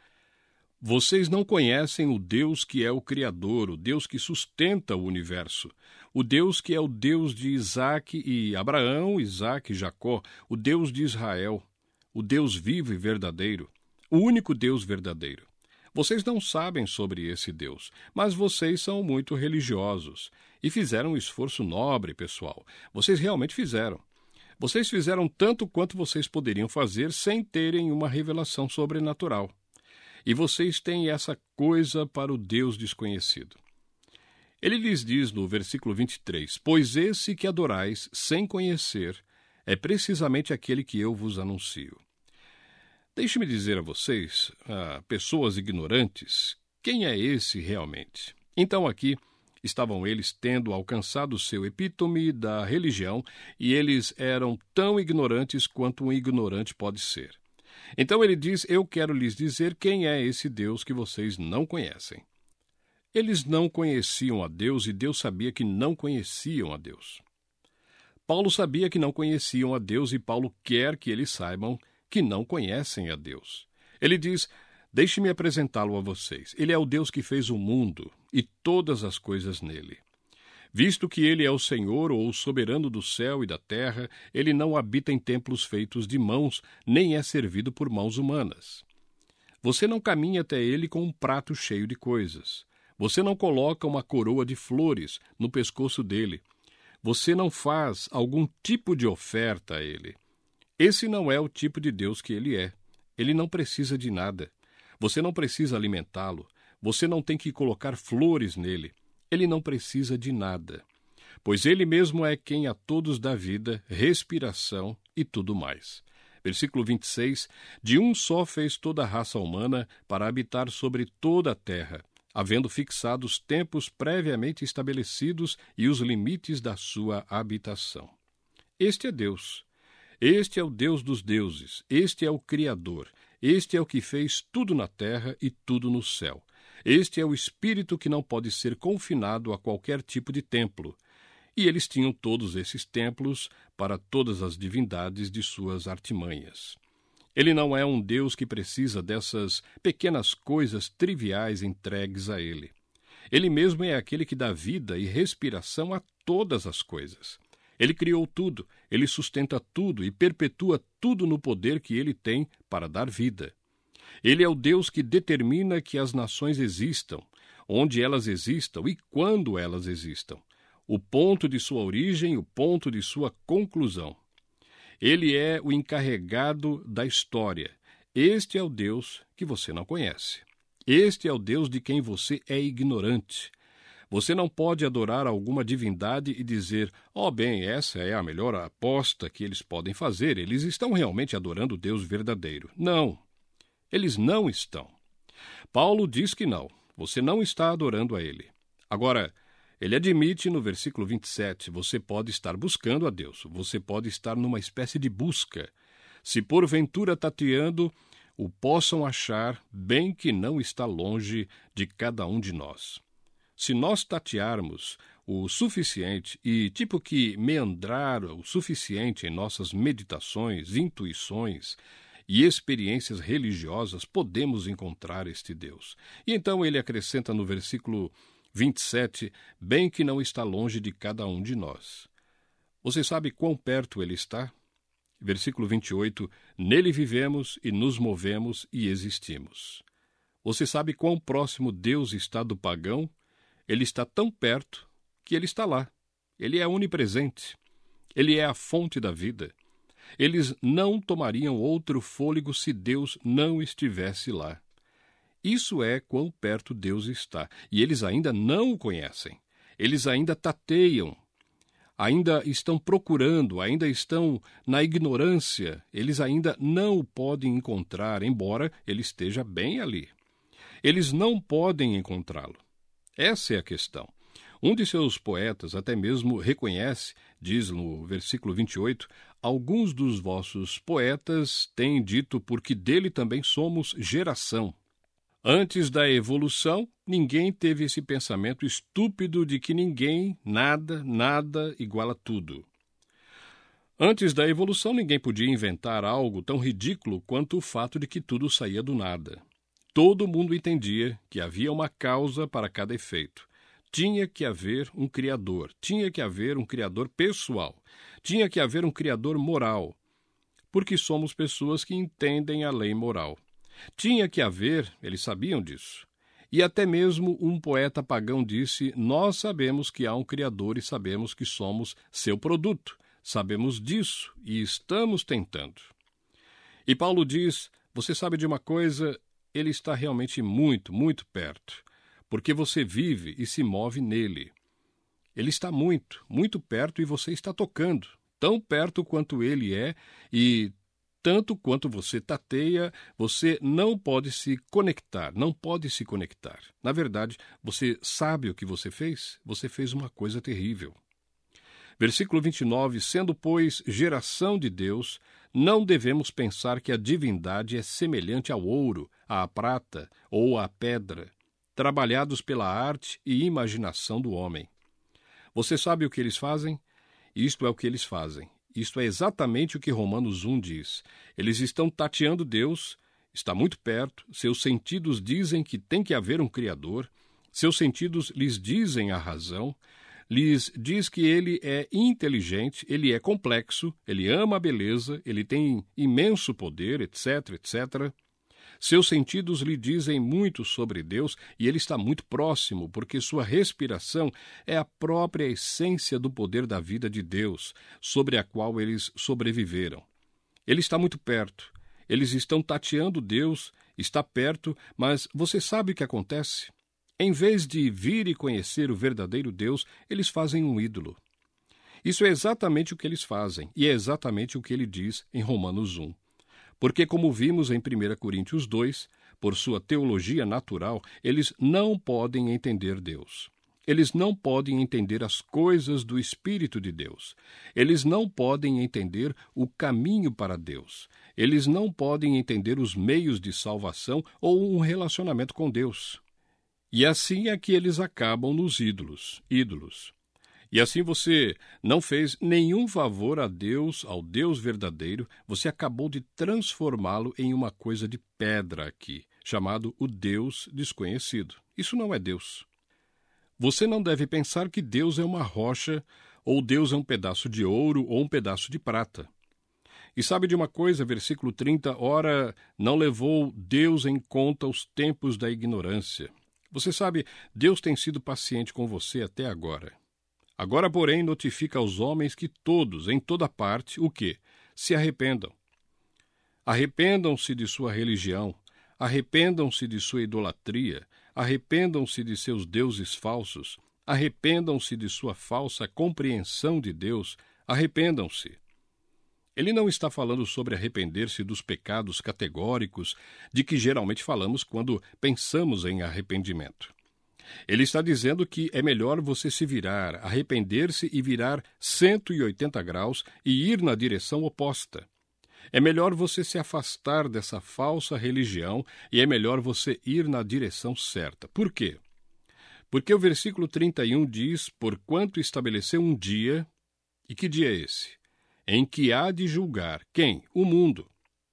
S2: Vocês não conhecem o Deus que é o Criador, o Deus que sustenta o universo, o Deus que é o Deus de Isaque e Abraão, Isaque e Jacó, o Deus de Israel, o Deus vivo e verdadeiro, o único Deus verdadeiro. Vocês não sabem sobre esse Deus, mas vocês são muito religiosos e fizeram um esforço nobre, pessoal. Vocês realmente fizeram. Vocês fizeram tanto quanto vocês poderiam fazer sem terem uma revelação sobrenatural. E vocês têm essa coisa para o Deus desconhecido. Ele lhes diz no versículo 23, pois esse que adorais sem conhecer é precisamente aquele que eu vos anuncio. Deixe-me dizer a vocês, pessoas ignorantes, quem é esse realmente? Então aqui estavam eles tendo alcançado o seu epítome da religião e eles eram tão ignorantes quanto um ignorante pode ser. Então ele diz, eu quero lhes dizer quem é esse Deus que vocês não conhecem. Eles não conheciam a Deus e Deus sabia que não conheciam a Deus. Paulo sabia que não conheciam a Deus e Paulo quer que eles saibam que não conhecem a Deus. Ele diz, deixe-me apresentá-lo a vocês. Ele é o Deus que fez o mundo e todas as coisas nele. Visto que ele é o Senhor ou o soberano do céu e da terra, ele não habita em templos feitos de mãos, nem é servido por mãos humanas. Você não caminha até ele com um prato cheio de coisas. Você não coloca uma coroa de flores no pescoço dele. Você não faz algum tipo de oferta a ele. Esse não é o tipo de Deus que ele é. Ele não precisa de nada. Você não precisa alimentá-lo. Você não tem que colocar flores nele. Ele não precisa de nada. Pois ele mesmo é quem a todos dá vida, respiração e tudo mais. Versículo 26. De um só fez toda a raça humana para habitar sobre toda a terra, havendo fixado os tempos previamente estabelecidos e os limites da sua habitação. Este é Deus. Este é o Deus dos deuses, este é o Criador, este é o que fez tudo na terra e tudo no céu. Este é o Espírito que não pode ser confinado a qualquer tipo de templo. E eles tinham todos esses templos para todas as divindades de suas artimanhas. Ele não é um Deus que precisa dessas pequenas coisas triviais entregues a ele. Ele mesmo é aquele que dá vida e respiração a todas as coisas. Ele criou tudo, ele sustenta tudo e perpetua tudo no poder que ele tem para dar vida. Ele é o Deus que determina que as nações existam, onde elas existam e quando elas existam, o ponto de sua origem, o ponto de sua conclusão. Ele é o encarregado da história. Este é o Deus que você não conhece. Este é o Deus de quem você é ignorante. Você não pode adorar alguma divindade e dizer, bem, essa é a melhor aposta que eles podem fazer, eles estão realmente adorando o Deus verdadeiro. Não, eles não estão. Paulo diz que não, você não está adorando a ele. Agora, ele admite no versículo 27, você pode estar buscando a Deus, você pode estar numa espécie de busca. Se porventura tateando, o possam achar, bem que não está longe de cada um de nós. Se nós tatearmos o suficiente e tipo que meandrar o suficiente em nossas meditações, intuições e experiências religiosas, podemos encontrar este Deus. E então ele acrescenta no versículo 27, bem que não está longe de cada um de nós. Você sabe quão perto ele está? Versículo 28, nele vivemos e nos movemos e existimos. Você sabe quão próximo Deus está do pagão? Ele está tão perto que ele está lá. Ele é onipresente. Ele é a fonte da vida. Eles não tomariam outro fôlego se Deus não estivesse lá. Isso é quão perto Deus está. E eles ainda não o conhecem. Eles ainda tateiam. Ainda estão procurando, ainda estão na ignorância. Eles ainda não o podem encontrar, embora ele esteja bem ali. Eles não podem encontrá-lo. Essa é a questão. Um de seus poetas até mesmo reconhece, diz no versículo 28, alguns dos vossos poetas têm dito porque dele também somos geração. Antes da evolução, ninguém teve esse pensamento estúpido de que ninguém, nada iguala tudo. Antes da evolução, ninguém podia inventar algo tão ridículo quanto o fato de que tudo saía do nada. Todo mundo entendia que havia uma causa para cada efeito. Tinha que haver um Criador, tinha que haver um Criador pessoal, tinha que haver um Criador moral, porque somos pessoas que entendem a lei moral. Tinha que haver, eles sabiam disso. E até mesmo um poeta pagão disse: nós sabemos que há um Criador e sabemos que somos seu produto. Sabemos disso e estamos tentando. E Paulo diz: você sabe de uma coisa, ele está realmente muito perto, porque você vive e se move nele. Ele está muito perto e você está tocando, tão perto quanto ele é e tanto quanto você tateia, você não pode se conectar. Na verdade, você sabe o que você fez? Você fez uma coisa terrível. Versículo 29, sendo, pois, geração de Deus, não devemos pensar que a divindade é semelhante ao ouro, à prata ou à pedra, trabalhados pela arte e imaginação do homem. Você sabe o que eles fazem? Isto é o que eles fazem. Isto é exatamente o que Romanos 1 diz. Eles estão tateando Deus, está muito perto, seus sentidos dizem que tem que haver um Criador, seus sentidos lhes dizem a razão, lhes diz que ele é inteligente, ele é complexo, ele ama a beleza, ele tem imenso poder, etc. Seus sentidos lhe dizem muito sobre Deus e ele está muito próximo, porque sua respiração é a própria essência do poder da vida de Deus, sobre a qual eles sobreviveram. Ele está muito perto. Eles estão tateando Deus, está perto, mas você sabe o que acontece? Em vez de vir e conhecer o verdadeiro Deus, eles fazem um ídolo. Isso é exatamente o que eles fazem, e é exatamente o que ele diz em Romanos 1. Porque, como vimos em 1 Coríntios 2, por sua teologia natural, eles não podem entender Deus. Eles não podem entender as coisas do Espírito de Deus. Eles não podem entender o caminho para Deus. Eles não podem entender os meios de salvação ou um relacionamento com Deus. E assim é que eles acabam nos ídolos. E assim você não fez nenhum favor a Deus, ao Deus verdadeiro, você acabou de transformá-lo em uma coisa de pedra aqui, chamado o Deus desconhecido. Isso não é Deus. Você não deve pensar que Deus é uma rocha, ou Deus é um pedaço de ouro, ou um pedaço de prata. E sabe de uma coisa, versículo 30, ora, não levou Deus em conta os tempos da ignorância. Você sabe, Deus tem sido paciente com você até agora. Agora, porém, notifica aos homens que todos, em toda parte, o quê? Se arrependam. Arrependam-se de sua religião, arrependam-se de sua idolatria, arrependam-se de seus deuses falsos, arrependam-se de sua falsa compreensão de Deus, arrependam-se. Ele não está falando sobre arrepender-se dos pecados categóricos de que geralmente falamos quando pensamos em arrependimento. Ele está dizendo que é melhor você se virar, arrepender-se e virar 180 graus e ir na direção oposta. É melhor você se afastar dessa falsa religião e é melhor você ir na direção certa. Por quê? Porque o versículo 31 diz, porquanto estabeleceu um dia, e que dia é esse? Em que há de julgar quem? O mundo.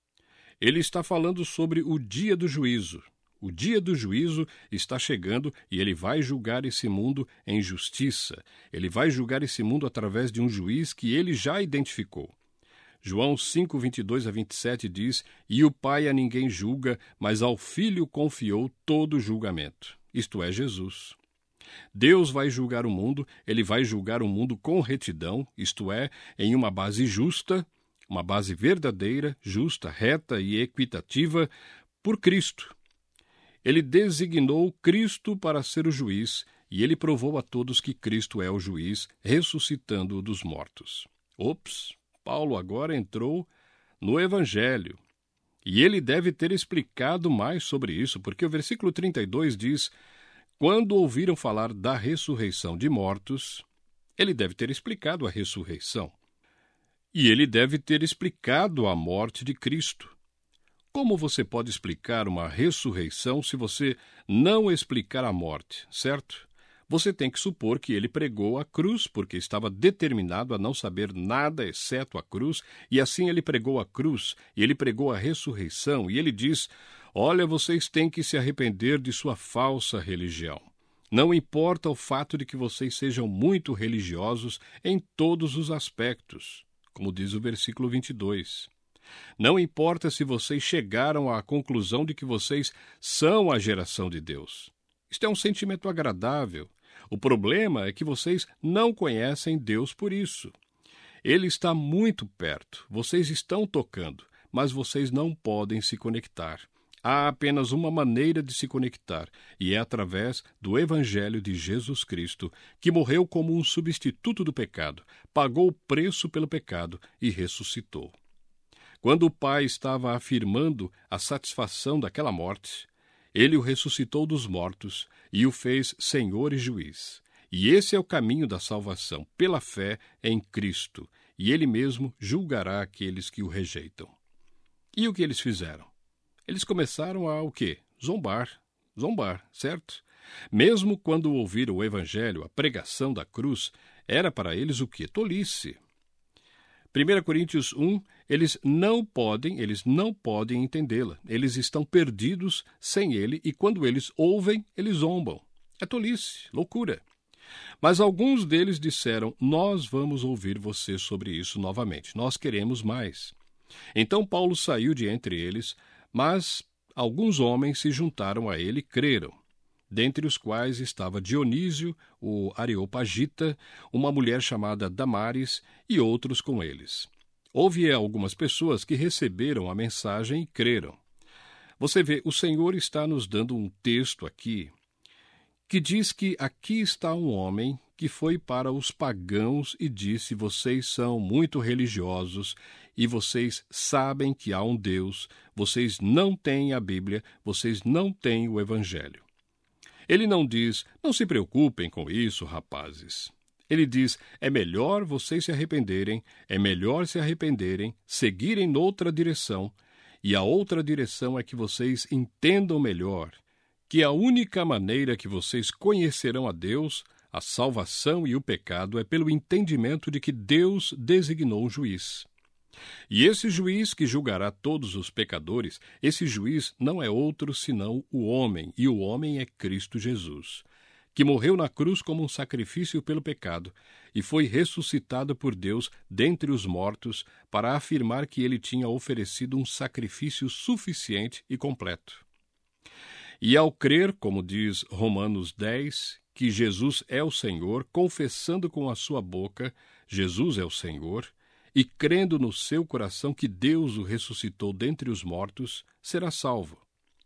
S2: Ele está falando sobre o dia do juízo. O dia do juízo está chegando e ele vai julgar esse mundo em justiça. Ele vai julgar esse mundo através de um juiz que ele já identificou. João 5, 22 a 27 diz, e o Pai a ninguém julga, mas ao Filho confiou todo o julgamento. Isto é, Jesus. Deus vai julgar o mundo, ele vai julgar o mundo com retidão, isto é, em uma base justa, uma base verdadeira, justa, reta e equitativa, por Cristo. Ele designou Cristo para ser o juiz, e ele provou a todos que Cristo é o juiz, ressuscitando-o dos mortos. Paulo agora entrou no Evangelho. E ele deve ter explicado mais sobre isso, porque o versículo 32 diz, quando ouviram falar da ressurreição de mortos, ele deve ter explicado a ressurreição. E ele deve ter explicado a morte de Cristo. Como você pode explicar uma ressurreição se você não explicar a morte, certo? Você tem que supor que ele pregou a cruz, porque estava determinado a não saber nada exceto a cruz, e assim ele pregou a cruz, e ele pregou a ressurreição, e ele diz: olha, vocês têm que se arrepender de sua falsa religião. Não importa o fato de que vocês sejam muito religiosos em todos os aspectos, como diz o versículo 22. Não importa se vocês chegaram à conclusão de que vocês são a geração de Deus. Isto é um sentimento agradável. O problema é que vocês não conhecem Deus por isso. Ele está muito perto. Vocês estão tocando, mas vocês não podem se conectar. Há apenas uma maneira de se conectar, e é através do Evangelho de Jesus Cristo, que morreu como um substituto do pecado, pagou o preço pelo pecado e ressuscitou. Quando o Pai estava afirmando a satisfação daquela morte, ele o ressuscitou dos mortos e o fez Senhor e Juiz. E esse é o caminho da salvação, pela fé em Cristo, e ele mesmo julgará aqueles que o rejeitam. E o que eles fizeram? Eles começaram a o quê? Zombar, certo? Mesmo quando ouviram o Evangelho, a pregação da cruz, era para eles o quê? Tolice. 1 Coríntios 1, eles não podem entendê-la. Eles estão perdidos sem ele e quando eles ouvem, eles zombam. É tolice, loucura. Mas alguns deles disseram: nós vamos ouvir você sobre isso novamente. Nós queremos mais. Então Paulo saiu de entre eles, mas alguns homens se juntaram a ele e creram, dentre os quais estava Dionísio, o Areopagita, uma mulher chamada Damaris e outros com eles. Houve algumas pessoas que receberam a mensagem e creram. Você vê, o Senhor está nos dando um texto aqui que diz que aqui está um homem que foi para os pagãos e disse: vocês são muito religiosos e vocês sabem que há um Deus, vocês não têm a Bíblia, vocês não têm o Evangelho. Ele não diz: não se preocupem com isso, rapazes. Ele diz: é melhor vocês se arrependerem, seguirem noutra direção, e a outra direção é que vocês entendam melhor que a única maneira que vocês conhecerão a Deus, a salvação e o pecado é pelo entendimento de que Deus designou um juiz. E esse juiz que julgará todos os pecadores, esse juiz não é outro senão o homem, e o homem é Cristo Jesus, que morreu na cruz como um sacrifício pelo pecado e foi ressuscitado por Deus dentre os mortos para afirmar que ele tinha oferecido um sacrifício suficiente e completo. E ao crer, como diz Romanos 10, que Jesus é o Senhor, confessando com a sua boca Jesus é o Senhor, e crendo no seu coração que Deus o ressuscitou dentre os mortos, será salvo.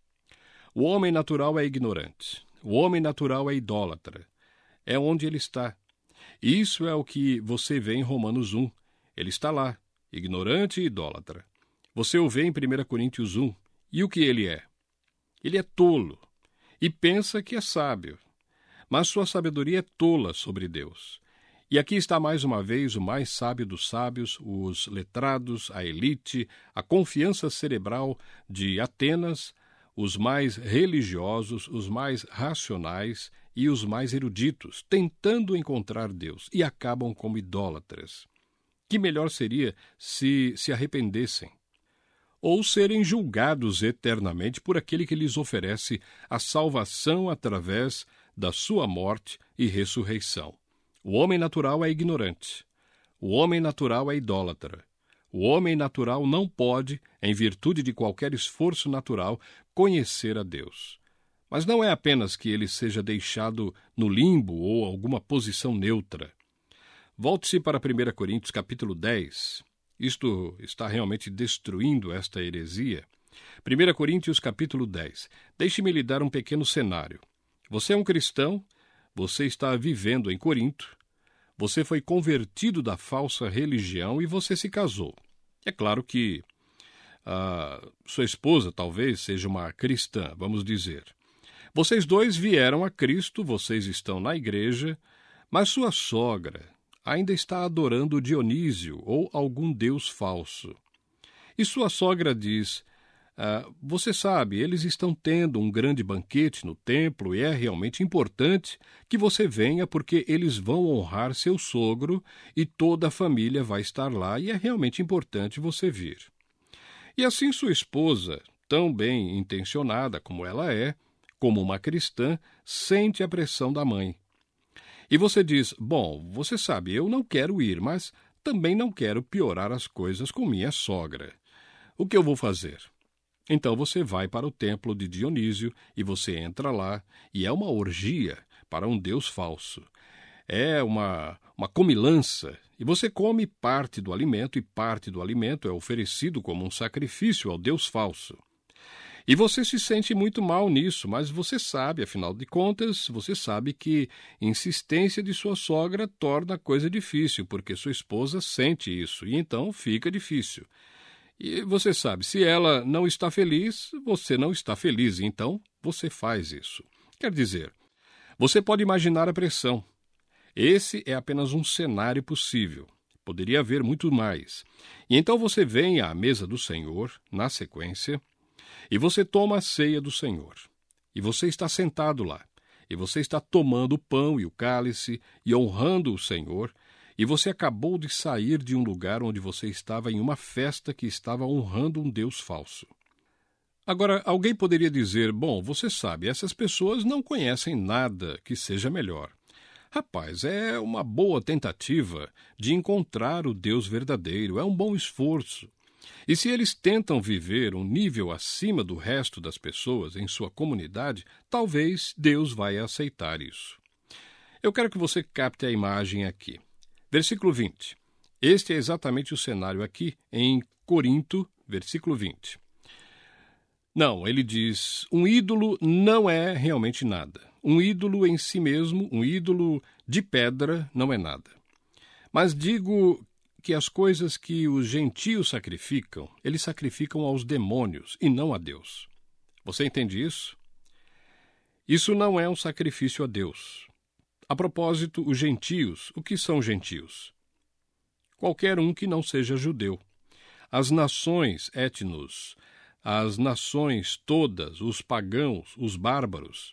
S2: O homem natural é ignorante. O homem natural é idólatra. É onde ele está. Isso é o que você vê em Romanos 1. Ele está lá, ignorante e idólatra. Você o vê em 1 Coríntios 1. E o que ele é? Ele é tolo e pensa que é sábio, mas sua sabedoria é tola sobre Deus. E aqui está mais uma vez o mais sábio dos sábios, os letrados, a elite, a confiança cerebral de Atenas, os mais religiosos, os mais racionais e os mais eruditos, tentando encontrar Deus, e acabam como idólatras. Que melhor seria se arrependessem, ou serem julgados eternamente por aquele que lhes oferece a salvação através da sua morte e ressurreição. O homem natural é ignorante. O homem natural é idólatra. O homem natural não pode, em virtude de qualquer esforço natural, conhecer a Deus. Mas não é apenas que ele seja deixado no limbo ou alguma posição neutra. Volte-se para 1 Coríntios capítulo 10. Isto está realmente destruindo esta heresia. 1 Coríntios capítulo 10. Deixe-me lhe dar um pequeno cenário. Você é um cristão, você está vivendo em Corinto, você foi convertido da falsa religião e você se casou. É claro que sua esposa talvez seja uma cristã, vamos dizer. Vocês dois vieram a Cristo, vocês estão na igreja, mas sua sogra ainda está adorando Dionísio ou algum deus falso. E sua sogra diz: você sabe, eles estão tendo um grande banquete no templo e é realmente importante que você venha porque eles vão honrar seu sogro e toda a família vai estar lá e é realmente importante você vir. E assim sua esposa, tão bem intencionada como ela é, como uma cristã, sente a pressão da mãe. E você diz: bom, você sabe, eu não quero ir, mas também não quero piorar as coisas com minha sogra. O que eu vou fazer? Então você vai para o templo de Dionísio e você entra lá, e é uma orgia para um deus falso. É uma comilança, e você come parte do alimento, e parte do alimento é oferecido como um sacrifício ao deus falso. E você se sente muito mal nisso, mas você sabe, afinal de contas, você sabe que insistência de sua sogra torna a coisa difícil, porque sua esposa sente isso, e então fica difícil. E você sabe, se ela não está feliz, você não está feliz, então você faz isso. Quer dizer, você pode imaginar a pressão. Esse é apenas um cenário possível. Poderia haver muito mais. E então você vem à mesa do Senhor, na sequência, e você toma a ceia do Senhor. E você está sentado lá. E você está tomando o pão e o cálice e honrando o Senhor. E você acabou de sair de um lugar onde você estava em uma festa que estava honrando um deus falso. Agora, alguém poderia dizer: bom, você sabe, essas pessoas não conhecem nada que seja melhor. Rapaz, é uma boa tentativa de encontrar o Deus verdadeiro, é um bom esforço. E se eles tentam viver um nível acima do resto das pessoas em sua comunidade, talvez Deus vai aceitar isso. Eu quero que você capte a imagem aqui. Versículo 20. Este é exatamente o cenário aqui em Corinto, versículo 20. Não, ele diz: um ídolo não é realmente nada. Um ídolo em si mesmo, um ídolo de pedra, não é nada. Mas digo que as coisas que os gentios sacrificam, eles sacrificam aos demônios e não a Deus. Você entende isso? Isso não é um sacrifício a Deus. A propósito, os gentios, o que são gentios? Qualquer um que não seja judeu. As nações, etnos, as nações todas, os pagãos, os bárbaros,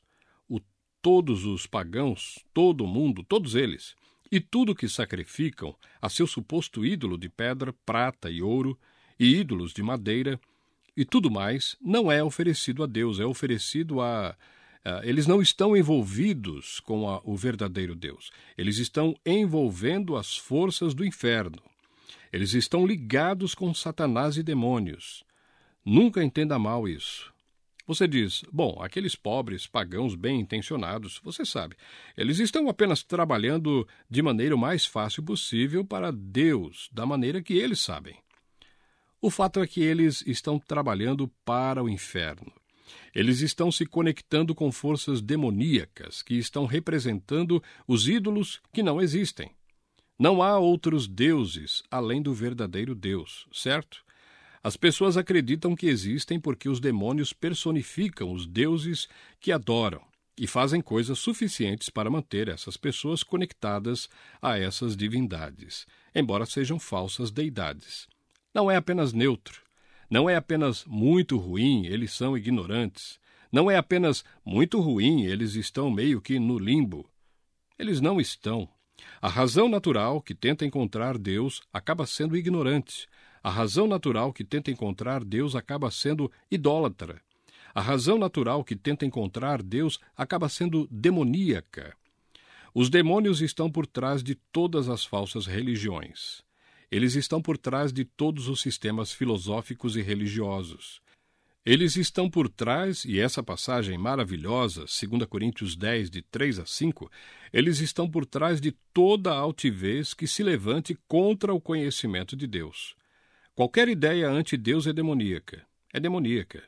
S2: todos os pagãos, todo o mundo, todos eles, e tudo que sacrificam a seu suposto ídolo de pedra, prata e ouro, e ídolos de madeira, e tudo mais, não é oferecido a Deus, é oferecido eles não estão envolvidos com o verdadeiro Deus. Eles estão envolvendo as forças do inferno. Eles estão ligados com Satanás e demônios. Nunca entenda mal isso. Você diz: bom, aqueles pobres pagãos bem-intencionados, você sabe, eles estão apenas trabalhando de maneira o mais fácil possível para Deus, da maneira que eles sabem. O fato é que eles estão trabalhando para o inferno. Eles estão se conectando com forças demoníacas que estão representando os ídolos que não existem. Não há outros deuses além do verdadeiro Deus, certo? As pessoas acreditam que existem porque os demônios personificam os deuses que adoram e fazem coisas suficientes para manter essas pessoas conectadas a essas divindades, embora sejam falsas deidades. Não é apenas neutro. Não é apenas muito ruim, eles são ignorantes. Não é apenas muito ruim, eles estão meio que no limbo. Eles não estão. A razão natural que tenta encontrar Deus acaba sendo ignorante. A razão natural que tenta encontrar Deus acaba sendo idólatra. A razão natural que tenta encontrar Deus acaba sendo demoníaca. Os demônios estão por trás de todas as falsas religiões. Eles estão por trás de todos os sistemas filosóficos e religiosos. Eles estão por trás, e essa passagem maravilhosa, 2 Coríntios 10, de 3 a 5, eles estão por trás de toda a altivez que se levante contra o conhecimento de Deus. Qualquer ideia anti-Deus é demoníaca. É demoníaca.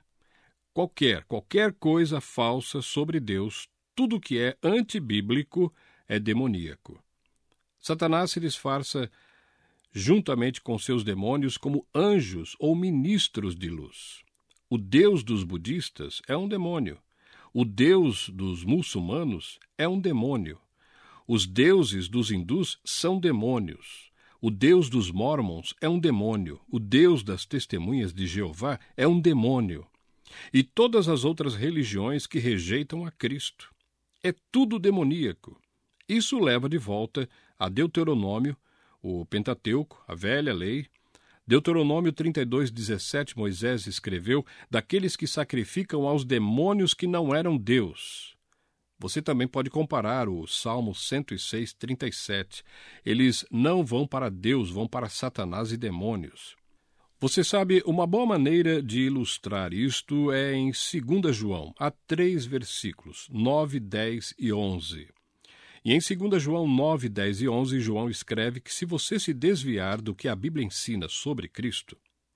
S2: Qualquer coisa falsa sobre Deus, tudo que é antibíblico, é demoníaco. Satanás se disfarça juntamente com seus demônios como anjos ou ministros de luz. O Deus dos budistas é um demônio. O Deus dos muçulmanos é um demônio. Os deuses dos hindus são demônios. O Deus dos mórmons é um demônio. O Deus das testemunhas de Jeová é um demônio. E todas as outras religiões que rejeitam a Cristo. É tudo demoníaco. Isso leva de volta a Deuteronômio, o Pentateuco, a velha lei. Deuteronômio 32:17, Moisés escreveu daqueles que sacrificam aos demônios que não eram Deus. Você também pode comparar o Salmo 106:37. Eles não vão para Deus, vão para Satanás e demônios. Você sabe, uma boa maneira de ilustrar isto é em 2 João. Há 3 versículos, 9, 10 e 11. E em 2 João 9, 10 e 11, João escreve que se você se desviar do que a Bíblia ensina sobre Cristo,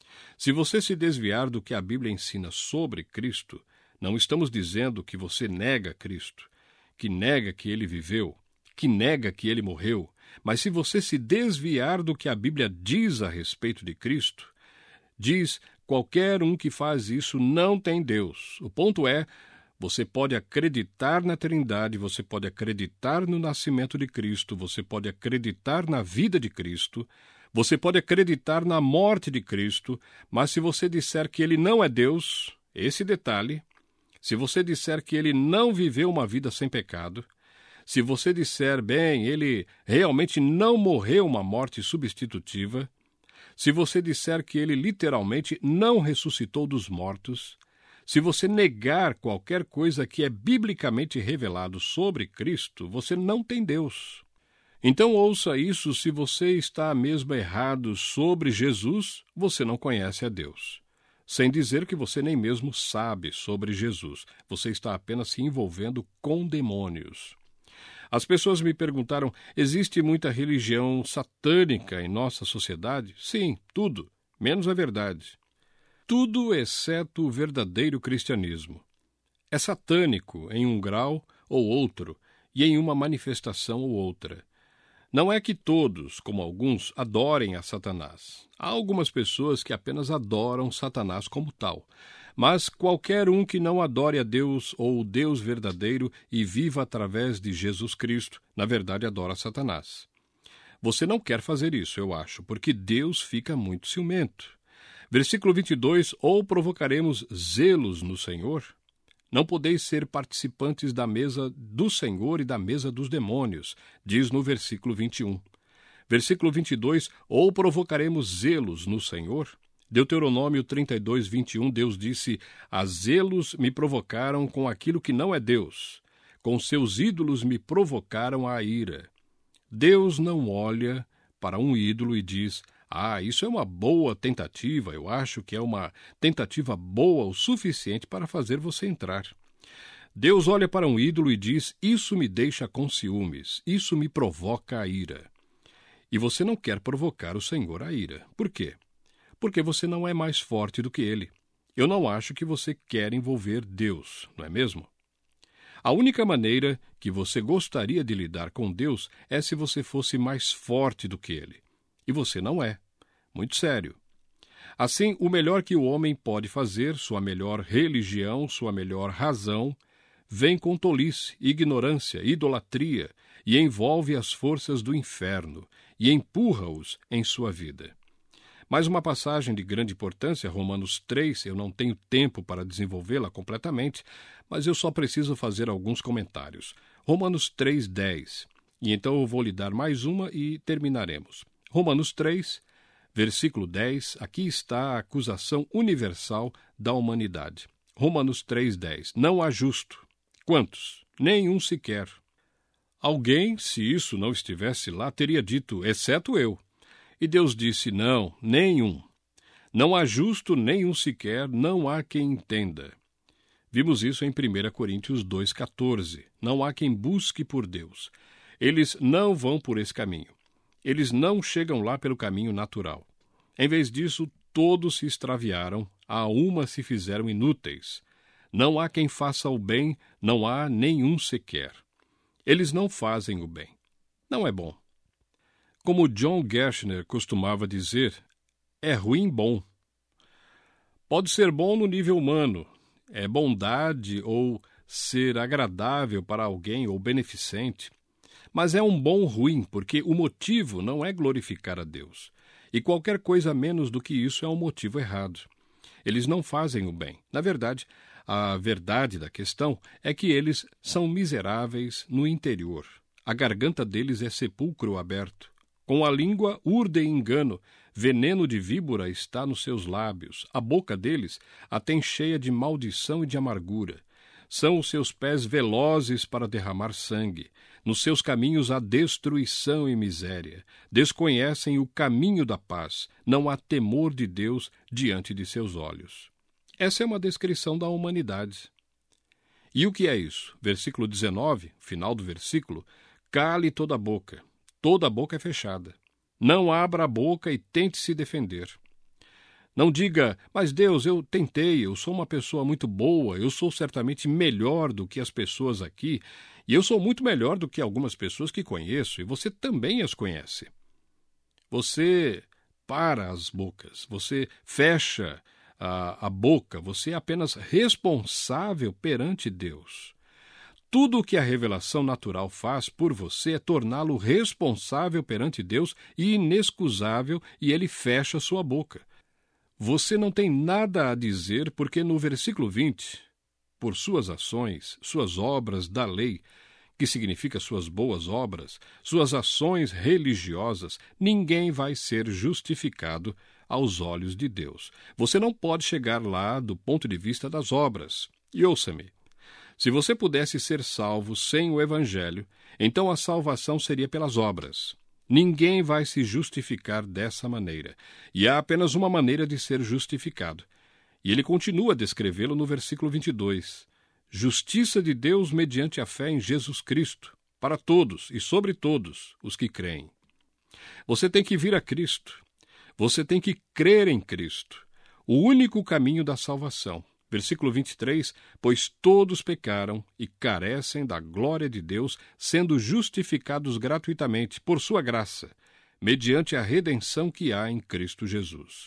S2: não estamos dizendo que você nega Cristo, que nega que ele viveu, que nega que ele morreu, mas se você se desviar do que a Bíblia diz a respeito de Cristo, diz, qualquer um que faz isso não tem Deus. O ponto é, você pode acreditar na Trindade, você pode acreditar no nascimento de Cristo, você pode acreditar na vida de Cristo, você pode acreditar na morte de Cristo, mas se você disser que ele não é Deus, esse detalhe, se você disser que ele não viveu uma vida sem pecado, se você disser, bem, ele realmente não morreu uma morte substitutiva, se você disser que ele literalmente não ressuscitou dos mortos, se você negar qualquer coisa que é biblicamente revelado sobre Cristo, você não tem Deus. Então ouça isso, se você está mesmo errado sobre Jesus, você não conhece a Deus. Sem dizer que você nem mesmo sabe sobre Jesus, você está apenas se envolvendo com demônios. As pessoas me perguntaram, existe muita religião satânica em nossa sociedade? Sim, tudo, menos a verdade. Tudo exceto o verdadeiro cristianismo. É satânico em um grau ou outro e em uma manifestação ou outra. Não é que todos, como alguns, adorem a Satanás. Há algumas pessoas que apenas adoram Satanás como tal. Mas qualquer um que não adore a Deus ou o Deus verdadeiro e viva através de Jesus Cristo, na verdade adora Satanás. Você não quer fazer isso, eu acho, porque Deus fica muito ciumento. Versículo 22, ou provocaremos zelos no Senhor? Não podeis ser participantes da mesa do Senhor e da mesa dos demônios, diz no versículo 21. Versículo 22, ou provocaremos zelos no Senhor? Deuteronômio 32, 21, Deus disse, a zelos me provocaram com aquilo que não é Deus, com seus ídolos me provocaram a ira. Deus não olha para um ídolo e diz, isso é uma boa tentativa, eu acho que é uma tentativa boa o suficiente para fazer você entrar. Deus olha para um ídolo e diz, isso me deixa com ciúmes, isso me provoca a ira. E você não quer provocar o Senhor a ira. Por quê? Porque você não é mais forte do que ele. Eu não acho que você quer envolver Deus, não é mesmo? A única maneira que você gostaria de lidar com Deus é se você fosse mais forte do que ele. E você não é. Muito sério. Assim, o melhor que o homem pode fazer, sua melhor religião, sua melhor razão, vem com tolice, ignorância, idolatria e envolve as forças do inferno e empurra-os em sua vida. Mais uma passagem de grande importância, Romanos 3, eu não tenho tempo para desenvolvê-la completamente, mas eu só preciso fazer alguns comentários. Romanos 3:10. E então eu vou lhe dar mais uma e terminaremos. Romanos 3, versículo 10, aqui está a acusação universal da humanidade. Romanos 3:10. Não há justo. Quantos? Nenhum sequer. Alguém, se isso não estivesse lá, teria dito, exceto eu. E Deus disse, não, nenhum. Não há justo nenhum sequer, não há quem entenda. Vimos isso em 1 Coríntios 2,14. Não há quem busque por Deus. Eles não vão por esse caminho. Eles não chegam lá pelo caminho natural. Em vez disso, todos se extraviaram, a uma se fizeram inúteis. Não há quem faça o bem, não há nenhum sequer. Eles não fazem o bem. Não é bom. Como John Gershner costumava dizer, é ruim bom. Pode ser bom no nível humano, é bondade ou ser agradável para alguém ou beneficente, mas é um bom ruim, porque o motivo não é glorificar a Deus. E qualquer coisa menos do que isso é um motivo errado. Eles não fazem o bem. Na verdade, a verdade da questão é que eles são miseráveis no interior. A garganta deles é sepulcro aberto. Com a língua urdem engano, veneno de víbora está nos seus lábios. A boca deles a tem cheia de maldição e de amargura. São os seus pés velozes para derramar sangue. Nos seus caminhos há destruição e miséria. Desconhecem o caminho da paz. Não há temor de Deus diante de seus olhos. Essa é uma descrição da humanidade. E o que é isso? Versículo 19, final do versículo: cale toda a boca é fechada. Não abra a boca e tente se defender. Não diga, mas Deus, eu tentei, eu sou uma pessoa muito boa, eu sou certamente melhor do que as pessoas aqui, e eu sou muito melhor do que algumas pessoas que conheço, e você também as conhece. Você para as bocas, você fecha a boca, você é apenas responsável perante Deus. Tudo o que a revelação natural faz por você é torná-lo responsável perante Deus e inexcusável, e ele fecha sua boca. Você não tem nada a dizer porque no versículo 20, por suas ações, suas obras da lei, que significa suas boas obras, suas ações religiosas, ninguém vai ser justificado aos olhos de Deus. Você não pode chegar lá do ponto de vista das obras. E ouça-me, se você pudesse ser salvo sem o Evangelho, então a salvação seria pelas obras. Ninguém vai se justificar dessa maneira. E há apenas uma maneira de ser justificado. E ele continua a descrevê-lo no versículo 22. Justiça de Deus mediante a fé em Jesus Cristo, para todos e sobre todos os que creem. Você tem que vir a Cristo. Você tem que crer em Cristo, o único caminho da salvação. Versículo 23, pois todos pecaram e carecem da glória de Deus, sendo justificados gratuitamente por sua graça, mediante a redenção que há em Cristo Jesus.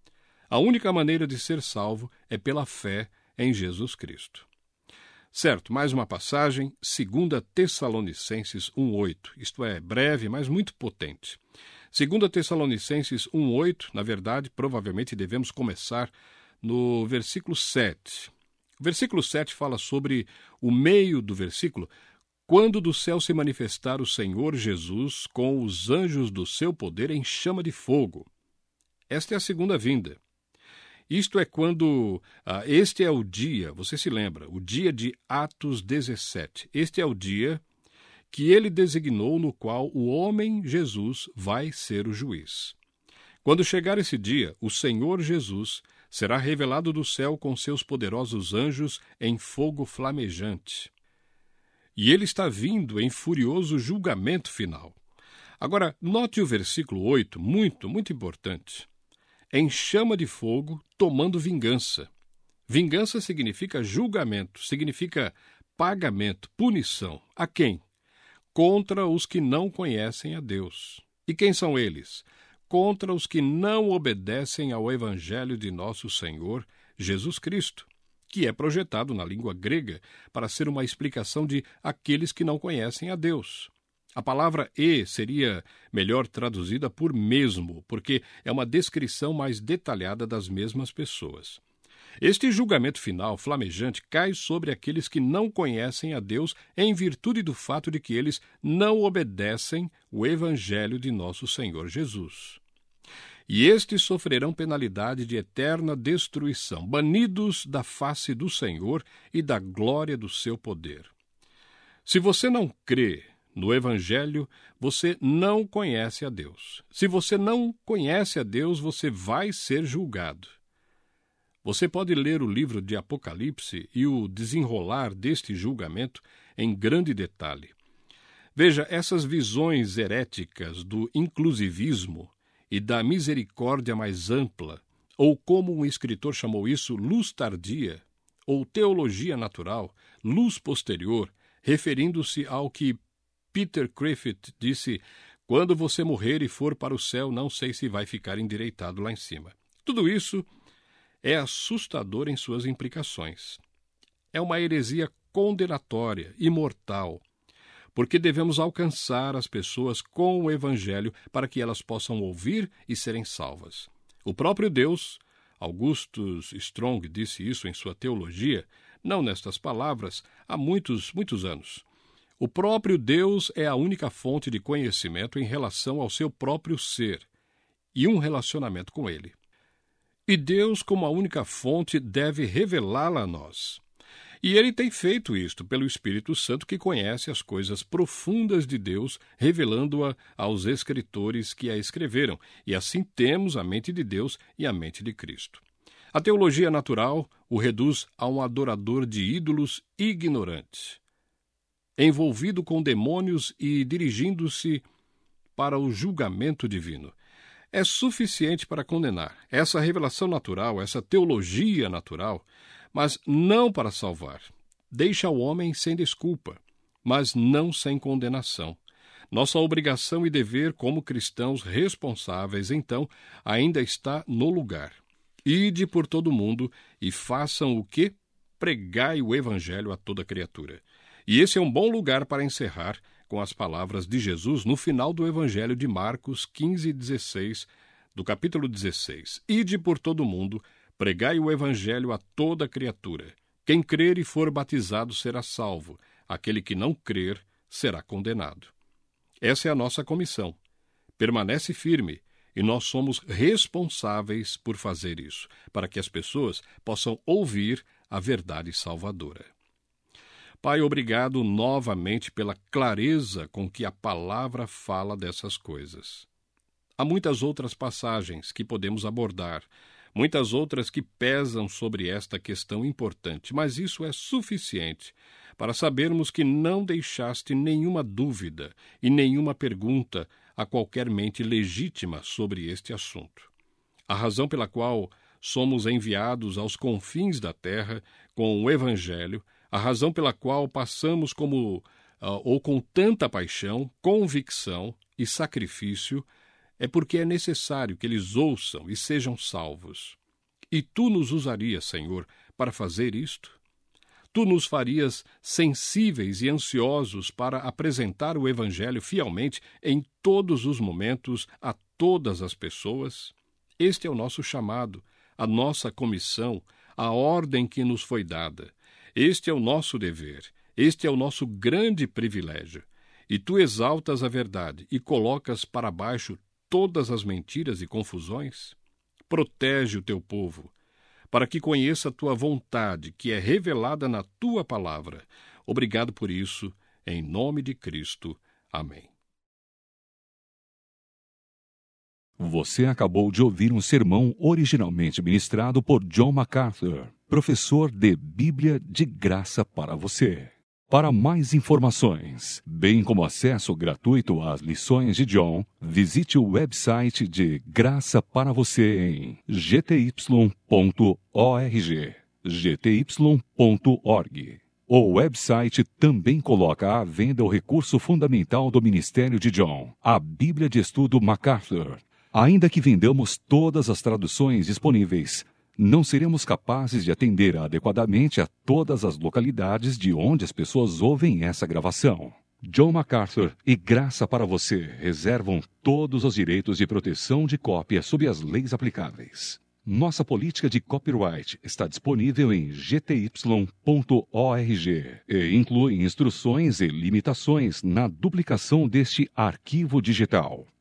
S2: A única maneira de ser salvo é pela fé em Jesus Cristo. Certo, mais uma passagem, 2 Tessalonicenses 1,8, isto é, breve, mas muito potente. 2 Tessalonicenses 1,8, na verdade, provavelmente devemos começar no versículo 7. O versículo 7 fala sobre o meio do versículo, quando do céu se manifestar o Senhor Jesus com os anjos do seu poder em chama de fogo. Esta é a segunda vinda. Isto é quando, este é o dia, você se lembra, o dia de Atos 17. Este é o dia que ele designou no qual o homem Jesus vai ser o juiz. Quando chegar esse dia, o Senhor Jesus será revelado do céu com seus poderosos anjos em fogo flamejante. E ele está vindo em furioso julgamento final. Agora, note o versículo 8, muito importante. Em chama de fogo, tomando vingança. Vingança significa julgamento, significa pagamento, punição. A quem? Contra os que não conhecem a Deus. E quem são eles? Contra os que não obedecem ao Evangelho de nosso Senhor Jesus Cristo, que é projetado na língua grega para ser uma explicação de aqueles que não conhecem a Deus. A palavra seria melhor traduzida por mesmo, porque é uma descrição mais detalhada das mesmas pessoas. Este julgamento final flamejante cai sobre aqueles que não conhecem a Deus em virtude do fato de que eles não obedecem o Evangelho de nosso Senhor Jesus. E estes sofrerão penalidade de eterna destruição, banidos da face do Senhor e da glória do seu poder. Se você não crê no Evangelho, você não conhece a Deus. Se você não conhece a Deus, você vai ser julgado. Você pode ler o livro de Apocalipse e o desenrolar deste julgamento em grande detalhe. Veja, essas visões heréticas do inclusivismo e da misericórdia mais ampla, ou como um escritor chamou isso, luz tardia, ou teologia natural, luz posterior, referindo-se ao que Peter Griffith disse, quando você morrer e for para o céu, não sei se vai ficar endireitado lá em cima. Tudo isso é assustador em suas implicações. É uma heresia condenatória e mortal, porque devemos alcançar as pessoas com o Evangelho para que elas possam ouvir e serem salvas. O próprio Deus, Augustus Strong disse isso em sua teologia, não nestas palavras, há muitos anos. O próprio Deus é a única fonte de conhecimento em relação ao seu próprio ser e um relacionamento com ele. E Deus, como a única fonte, deve revelá-la a nós. E ele tem feito isto pelo Espírito Santo, que conhece as coisas profundas de Deus, revelando-a aos escritores que a escreveram. E assim temos a mente de Deus e a mente de Cristo. A teologia natural o reduz a um adorador de ídolos ignorante, envolvido com demônios e dirigindo-se para o julgamento divino. É suficiente para condenar essa revelação natural, essa teologia natural, mas não para salvar. Deixa o homem sem desculpa, mas não sem condenação. Nossa obrigação e dever como cristãos responsáveis, então, ainda está no lugar. Ide por todo o mundo e façam o quê? Pregai o Evangelho a toda criatura. E esse é um bom lugar para encerrar com as palavras de Jesus no final do Evangelho de Marcos 15:16, do capítulo 16. Ide por todo o mundo, pregai o Evangelho a toda criatura. Quem crer e for batizado será salvo. Aquele que não crer será condenado. Essa é a nossa comissão. Permanece firme, e nós somos responsáveis por fazer isso, para que as pessoas possam ouvir a verdade salvadora. Pai, obrigado novamente pela clareza com que a palavra fala dessas coisas. Há muitas outras passagens que podemos abordar, muitas outras que pesam sobre esta questão importante, mas isso é suficiente para sabermos que não deixaste nenhuma dúvida e nenhuma pergunta a qualquer mente legítima sobre este assunto. A razão pela qual somos enviados aos confins da terra com o Evangelho, a razão pela qual passamos com tanta paixão, convicção e sacrifício, é porque é necessário que eles ouçam e sejam salvos. E tu nos usarias, Senhor, para fazer isto? Tu nos farias sensíveis e ansiosos para apresentar o Evangelho fielmente em todos os momentos a todas as pessoas? Este é o nosso chamado, a nossa comissão, a ordem que nos foi dada. Este é o nosso dever, este é o nosso grande privilégio. E tu exaltas a verdade e colocas para baixo todas as mentiras e confusões? Protege o teu povo, para que conheça a tua vontade, que é revelada na tua palavra. Obrigado por isso, em nome de Cristo. Amém.
S1: Você acabou de ouvir um sermão originalmente ministrado por John MacArthur, professor de Bíblia de graça para você. Para mais informações, bem como acesso gratuito às lições de John, visite o website de Graça para Você em gty.org. gty.org. O website também coloca à venda o recurso fundamental do ministério de John, a Bíblia de Estudo MacArthur. Ainda que vendamos todas as traduções disponíveis, não seremos capazes de atender adequadamente a todas as localidades de onde as pessoas ouvem essa gravação. John MacArthur e Graça para Você reservam todos os direitos de proteção de cópia sob as leis aplicáveis. Nossa política de copyright está disponível em gty.org e inclui instruções e limitações na duplicação deste arquivo digital.